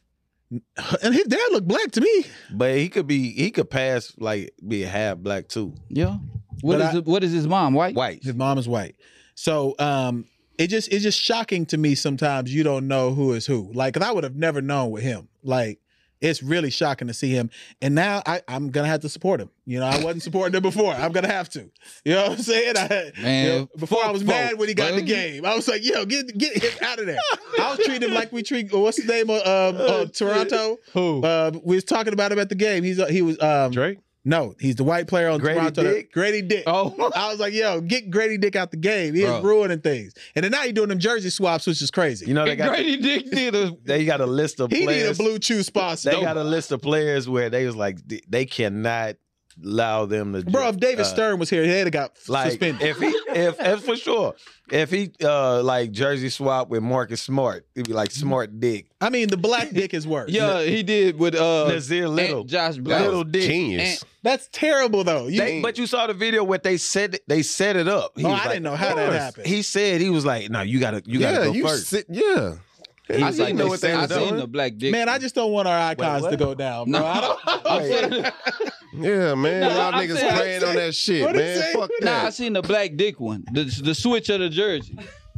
S2: And his dad looked black to me.
S4: But he could pass like be half black too.
S3: Yeah.
S2: But
S3: What is his mom, white?
S4: White.
S2: His mom is white. So it's just shocking to me sometimes you don't know who is who. Like, 'cause I would have never known with him. Like, it's really shocking to see him. And now I'm gonna have to support him. You know, I wasn't supporting him before. I'm gonna have to. You know what I'm saying?
S3: Man,
S2: before I was
S3: fuck
S2: mad when he got in the
S3: bro.
S2: game. I was like, yo, get him out of there. I was treating him like we treat what's his name of Toronto?
S5: Who?
S2: We was talking about him at the game. He was
S1: Drake.
S2: No, he's the white player on
S4: Grady
S2: Toronto.
S4: Dick?
S2: Grady Dick.
S3: Oh.
S2: I was like, yo, get Grady Dick out the game. He is
S3: Bro.
S2: ruining things. And then now he's doing them jersey swaps, which is crazy.
S4: You know they got
S3: Grady Dick did a
S4: they got a list of
S2: He need a
S4: players.
S2: blue chew sponsor.
S4: They got a list of players where they was like they cannot allow them to.
S2: Bro, if David Stern was here, he'd have got
S4: like
S2: suspended.
S4: if for sure if he like jersey swap with Marcus Smart, it'd be like Smart Dick.
S2: I mean, the black dick is worse.
S3: Yeah, he did with
S4: Nazir Little.
S3: Aunt Josh Black.
S4: Little Dick.
S1: Genius.
S2: That's terrible, though.
S4: But you saw the video where they set it up. He
S2: Oh,
S4: was
S2: I
S4: like,
S2: didn't know how that happened.
S4: He said he was like, no, you gotta
S1: Yeah,
S4: go
S1: you
S4: first.
S1: sit. Yeah.
S4: He
S3: I
S4: was
S3: seen
S4: like,
S3: the
S4: they set
S3: I
S4: it
S3: seen
S4: up.
S3: the black dick.
S2: Man, I just don't want our icons
S4: what?
S2: to go down, bro.
S3: No.
S2: I don't,
S1: Yeah, man.
S3: No,
S1: Y'all
S3: I'm
S1: niggas
S3: saying-
S1: praying on that shit,
S2: What'd he
S1: man.
S2: say?
S1: Fuck
S3: Nah, I
S1: that.
S3: seen the black dick one. The switch of the jersey.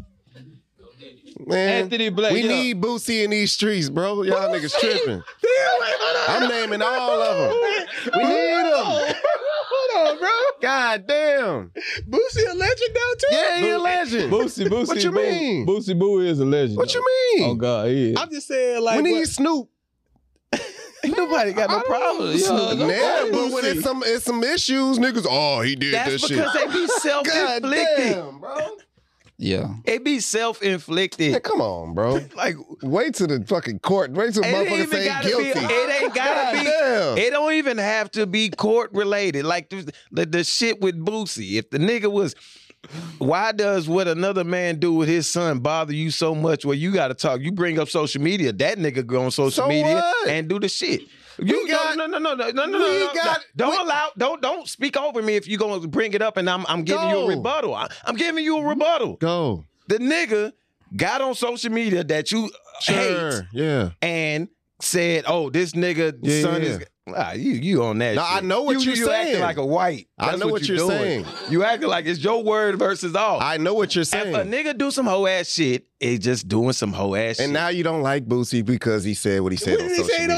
S1: Man,
S3: Anthony Black,
S1: we
S3: yeah.
S1: need Boosie in these streets, bro. Y'all niggas tripping. I'm naming all of them. We need them.
S2: hold on, bro.
S1: God damn.
S2: Boosie a legend now, too?
S1: Yeah, he a legend.
S5: Boosie.
S1: What you mean?
S5: Boosie Boo is a legend.
S1: What you mean?
S5: Oh God, he is.
S2: I'm just saying, like,
S1: We need
S2: what-
S1: Snoop.
S4: Nobody got no problem.
S3: Yeah,
S1: Yeah, but when it's some issues, niggas, oh, he did
S4: That's
S1: this shit.
S4: because they be
S1: God
S4: self-inflicted.
S1: damn, bro.
S3: Yeah.
S4: It be self-inflicted.
S1: Man, come on, bro.
S4: Like
S1: Wait till the fucking court. Wait till
S4: it ain't
S1: motherfuckers
S4: even
S1: say
S4: gotta
S1: guilty.
S4: be. It ain't gotta be.
S1: Damn.
S4: It don't even have to be court related. Like the shit with Boosie. If the nigga was, why does what another man do with his son bother you so much? Where you got to talk. You bring up social media. That nigga go on social
S1: So
S4: media
S1: what?
S4: and do the shit. You
S1: got-
S4: no.
S1: we got-
S4: Don't speak over me if you gonna bring it up and I'm giving you a
S1: Go.
S4: rebuttal. I'm giving you a rebuttal.
S1: Go.
S4: The nigga got on social media that you hate
S1: Sure. Yeah.
S4: and said, "Oh, this nigga
S1: Yeah,
S4: son
S1: yeah.
S4: is." You on that?
S1: No,
S4: shit.
S1: I know what
S4: you,
S1: you're
S4: you acting
S1: saying.
S4: like a white.
S1: I
S4: That's
S1: know what you're
S4: doing.
S1: saying.
S4: You acting like it's your word versus all.
S1: I know what you're
S4: If a
S1: saying.
S4: nigga do some hoe ass shit, it's just doing some hoe ass shit.
S1: And now you don't like Boosie because he said what he said
S2: What
S1: on
S2: did he
S1: social
S2: say he
S1: media.
S2: don't like Boosie?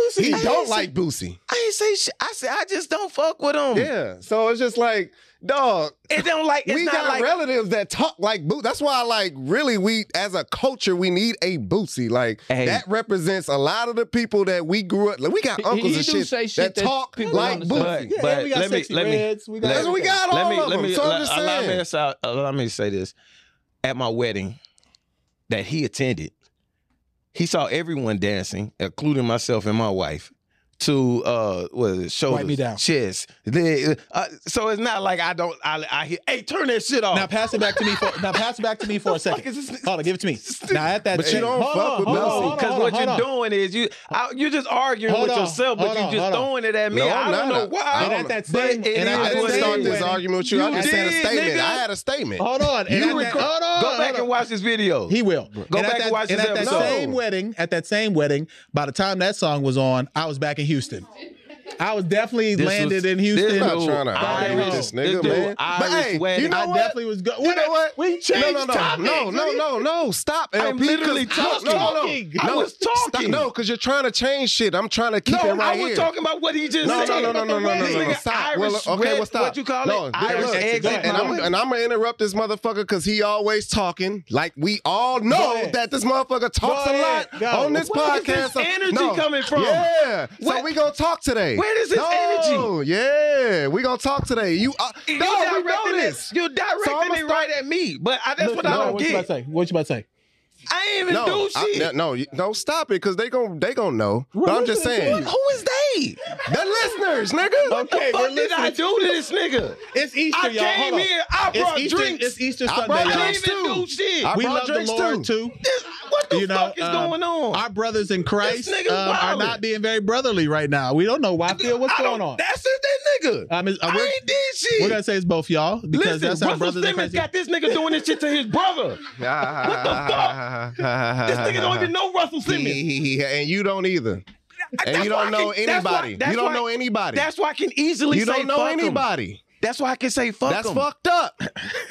S2: Boosie.
S1: He
S4: I
S1: don't
S4: ain't
S1: like Boosie.
S4: I ain't say shit. I said I just don't fuck with him.
S1: Yeah. So it's just like, dog.
S4: It don't like. It's
S1: We
S4: not
S1: got
S4: like.
S1: relatives that talk like Boosie. That's why, like, really, we as a culture, we need a Boosie. Like
S4: Hey.
S1: that represents a lot of the people that we grew up. Like, we got uncles
S3: he
S1: and
S3: do
S1: shit,
S3: say shit
S1: that
S3: that
S1: talk
S3: people
S1: like
S3: don't understand.
S1: Boosie.
S2: Yeah,
S4: But
S2: we got
S4: let me-
S2: Sexy
S4: let me-
S2: Reds. We got
S1: That's what we got all of them. So I'm just
S4: allow
S1: saying.
S4: allow me to say this. At my wedding that he attended, he saw everyone dancing, including myself and my wife, to shoulders,
S2: Wipe me down.
S4: chest. So it's not like I hear, hey, turn that shit off.
S2: Now pass it back to me for a
S4: fuck
S2: second.
S4: is this?
S2: Hold on, give it to me. Now at that,
S1: But you don't fuck with Boosie.
S4: Because what you're doing is you're just arguing
S2: Hold
S4: with
S2: on,
S4: yourself, but
S2: hold
S4: you
S2: on,
S4: just
S2: hold on.
S4: throwing it at me.
S1: No,
S4: I
S1: I'm
S4: don't know
S1: not.
S4: why.
S2: And at that
S4: But
S2: same-
S4: it
S2: and
S4: is
S2: at
S1: I
S2: that
S1: didn't
S4: what it
S1: start
S2: same
S1: this
S4: is.
S2: wedding-
S1: argument with you. I
S4: You
S1: just said a
S4: did,
S1: statement.
S4: nigga.
S1: I had a statement.
S2: Hold on. And
S4: You
S2: at that,
S4: record-
S2: hold on.
S4: Go
S2: hold
S4: back
S2: on.
S4: and watch this video.
S2: He will.
S4: Go
S2: And
S4: back
S2: at
S4: and
S2: that,
S4: watch
S2: and
S4: this
S2: at that
S4: episode.
S2: same wedding, by the time that song was on, I was back in Houston. I was definitely landed in Houston.
S1: I'm not trying to
S2: argue
S1: argue
S2: with
S1: this nigga,
S4: dude,
S1: man. But
S4: Irish
S1: hey,
S4: wedding.
S1: you know
S2: I
S1: what?
S2: definitely was good.
S1: You know what?
S2: We changed
S1: No. Stop, LP.
S4: I'm literally
S1: 'cause-
S4: talking. I was talking.
S1: No, because you're trying to change shit. I'm trying to keep
S4: No,
S1: it right
S4: I was
S1: here.
S4: talking about what he just
S1: No,
S4: said.
S1: no.
S4: This nigga
S1: Stop.
S4: Irish
S1: Well, okay,
S4: red-
S1: well, stop.
S4: What you call
S1: No,
S4: it? Irish
S1: look,
S4: eggs
S2: go
S4: at
S2: ahead.
S4: my
S1: and
S4: wedding.
S1: I'm gonna interrupt this motherfucker because he always talking. Like we all
S2: Go
S1: know
S2: ahead.
S1: that this motherfucker talks
S2: Go
S1: a
S2: ahead.
S1: lot
S2: Go.
S1: on this
S4: Where is
S1: podcast.
S4: this energy coming from?
S1: Yeah. So
S4: What-
S1: we gonna talk today.
S4: Where is this energy?
S1: Yeah, we gonna talk today. You
S4: You
S1: no, we know
S4: directing
S1: this.
S4: it. You directing
S1: I'ma
S4: it right at me, but that's what I don't
S2: What you about
S4: get.
S2: to say? What you about to say?
S4: I ain't even do shit.
S1: No, stop it, because they gon' know. But I'm just
S2: listening to
S1: saying,
S2: you.
S4: Who is they?
S1: the listeners, nigga.
S2: Okay,
S4: What did I do to this nigga?
S2: It's Easter,
S4: I
S2: y'all.
S4: came
S2: Hold on.
S4: here. I brought
S2: Easter,
S4: drinks.
S2: It's Easter
S1: I
S2: Sunday,
S1: brought
S4: I
S2: y'all.
S4: didn't even do shit.
S1: I
S2: We
S1: brought
S2: love the
S1: drinks
S2: Lord too.
S4: What the
S2: You know,
S4: fuck is going on?
S2: Our brothers in Christ
S4: This nigga
S2: are
S4: wildin'.
S2: not being very brotherly right now. We don't know why. Phil, what's
S4: I
S2: going
S4: don't-
S2: on?
S4: That's it, that nigga.
S2: I
S4: I ain't did shit.
S2: We're gonna say it's both y'all because
S4: Listen,
S2: that's our
S4: Russell
S2: brothers in
S4: Simmons
S2: Christ.
S4: got this nigga doing this shit to his brother. This nigga don't even know Russell Simmons.
S1: And you don't either. And you don't know anybody. You don't know anybody.
S4: That's why I can easily
S1: You
S4: say
S1: don't know
S4: fuck 'em.
S1: anybody.
S4: That's why I can say fuck
S1: That's
S4: 'em.
S1: fucked up.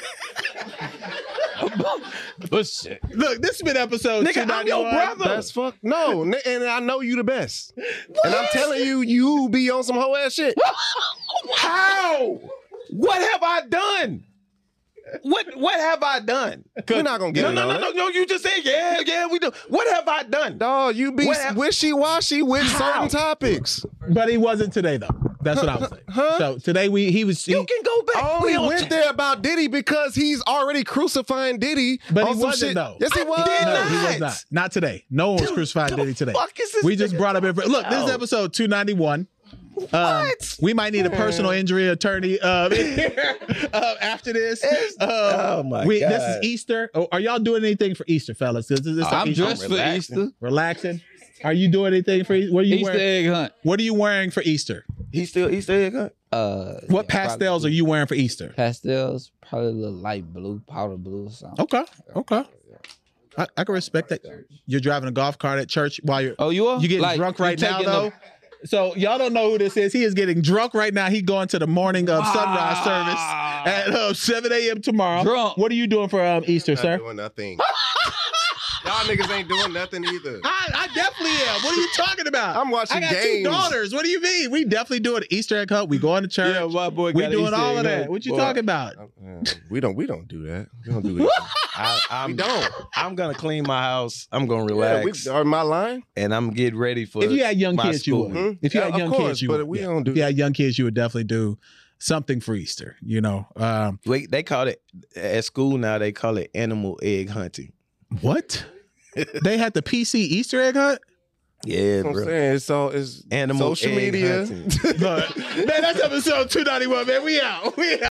S5: Bullshit.
S2: Look, this has been episode
S4: Nigga, I'm your
S2: 291.
S4: brother.
S1: That's fucked. No, and I know you the best. And I'm telling you, you be on some hoe ass shit.
S4: How? What have I done? What have I done?
S1: We're not gonna get
S4: No,
S1: into
S4: no,
S1: all
S4: no,
S1: that.
S4: no, no. You just said, yeah, we do. What have I done?
S1: Dog, you be
S4: What have-
S1: wishy-washy with
S4: How?
S1: certain topics.
S2: But he wasn't today though. That's what I was saying.
S1: Huh?
S2: So today he was.
S4: You can go back.
S1: I
S4: We
S1: only
S4: on
S1: went
S4: t-
S1: there about Diddy because he's already crucifying Diddy.
S2: But
S1: on
S2: he
S1: some
S2: wasn't,
S1: shit.
S2: though.
S1: Yes, he
S4: I
S1: was.
S4: did
S2: No, he was
S4: not.
S2: not. Not today. No one was crucifying Diddy today.
S4: fuck is this
S2: We just
S4: nigga?
S2: brought up information. Look, this is
S4: No.
S2: episode 291.
S4: What?
S2: We might need a personal injury attorney after this.
S4: Oh, my
S2: This
S4: God.
S2: is Easter. Oh, are y'all doing anything for Easter, fellas? This is
S3: I'm
S2: Easter.
S3: dressed for
S4: relaxing.
S3: Easter.
S2: Relaxing. Are you doing anything for Easter? What are you
S3: Easter
S2: wearing?
S3: egg hunt.
S2: What are you wearing for Easter?
S4: He still cut.
S2: What pastels are you wearing for Easter?
S3: Pastels, probably a little light blue, powder blue or something.
S2: Okay. I can respect that. You're driving a golf cart at church while you're.
S3: Oh, you are?
S2: You getting
S3: Like,
S2: drunk
S3: you
S2: right now,
S3: taking
S2: though? So y'all don't know who this is. He is getting drunk right now. He going to the morning of sunrise service at 7 a.m. tomorrow.
S3: Drunk.
S2: What are you doing for Easter,
S1: Not
S2: sir?
S1: doing nothing. Y'all niggas ain't doing nothing either.
S2: I definitely am. What are you talking about?
S1: I'm watching
S2: I got
S1: games.
S2: 2 daughters. What do you mean? We definitely doing an Easter egg hunt. We going to church.
S5: Yeah, my boy
S2: we
S5: got
S2: doing
S5: Easter
S2: all of
S5: egg
S2: that.
S5: hunt.
S2: What you
S5: Boy.
S2: talking about?
S1: We don't do that. We don't do that.
S4: I'm
S1: We don't.
S4: I'm gonna clean my house. I'm gonna
S1: Yeah,
S4: relax,
S1: are my line?
S4: and I'm getting ready for.
S2: If you had young
S4: my
S2: kids, you
S4: school.
S2: would. If you had
S1: Yeah,
S2: young
S1: of course,
S2: kids, you
S1: but
S2: would.
S1: we
S2: Yeah.
S1: don't do
S2: If you had young kids, you would definitely do something for Easter. You know.
S4: Wait, they call it at school now. They call it animal egg hunting.
S2: What? They had the PC Easter egg hunt?
S4: Yeah,
S1: That's what I'm
S4: bro.
S1: saying. It's
S4: Animal
S1: social
S4: egg
S1: media.
S4: hunting.
S2: Man, that's episode 291, man. We out.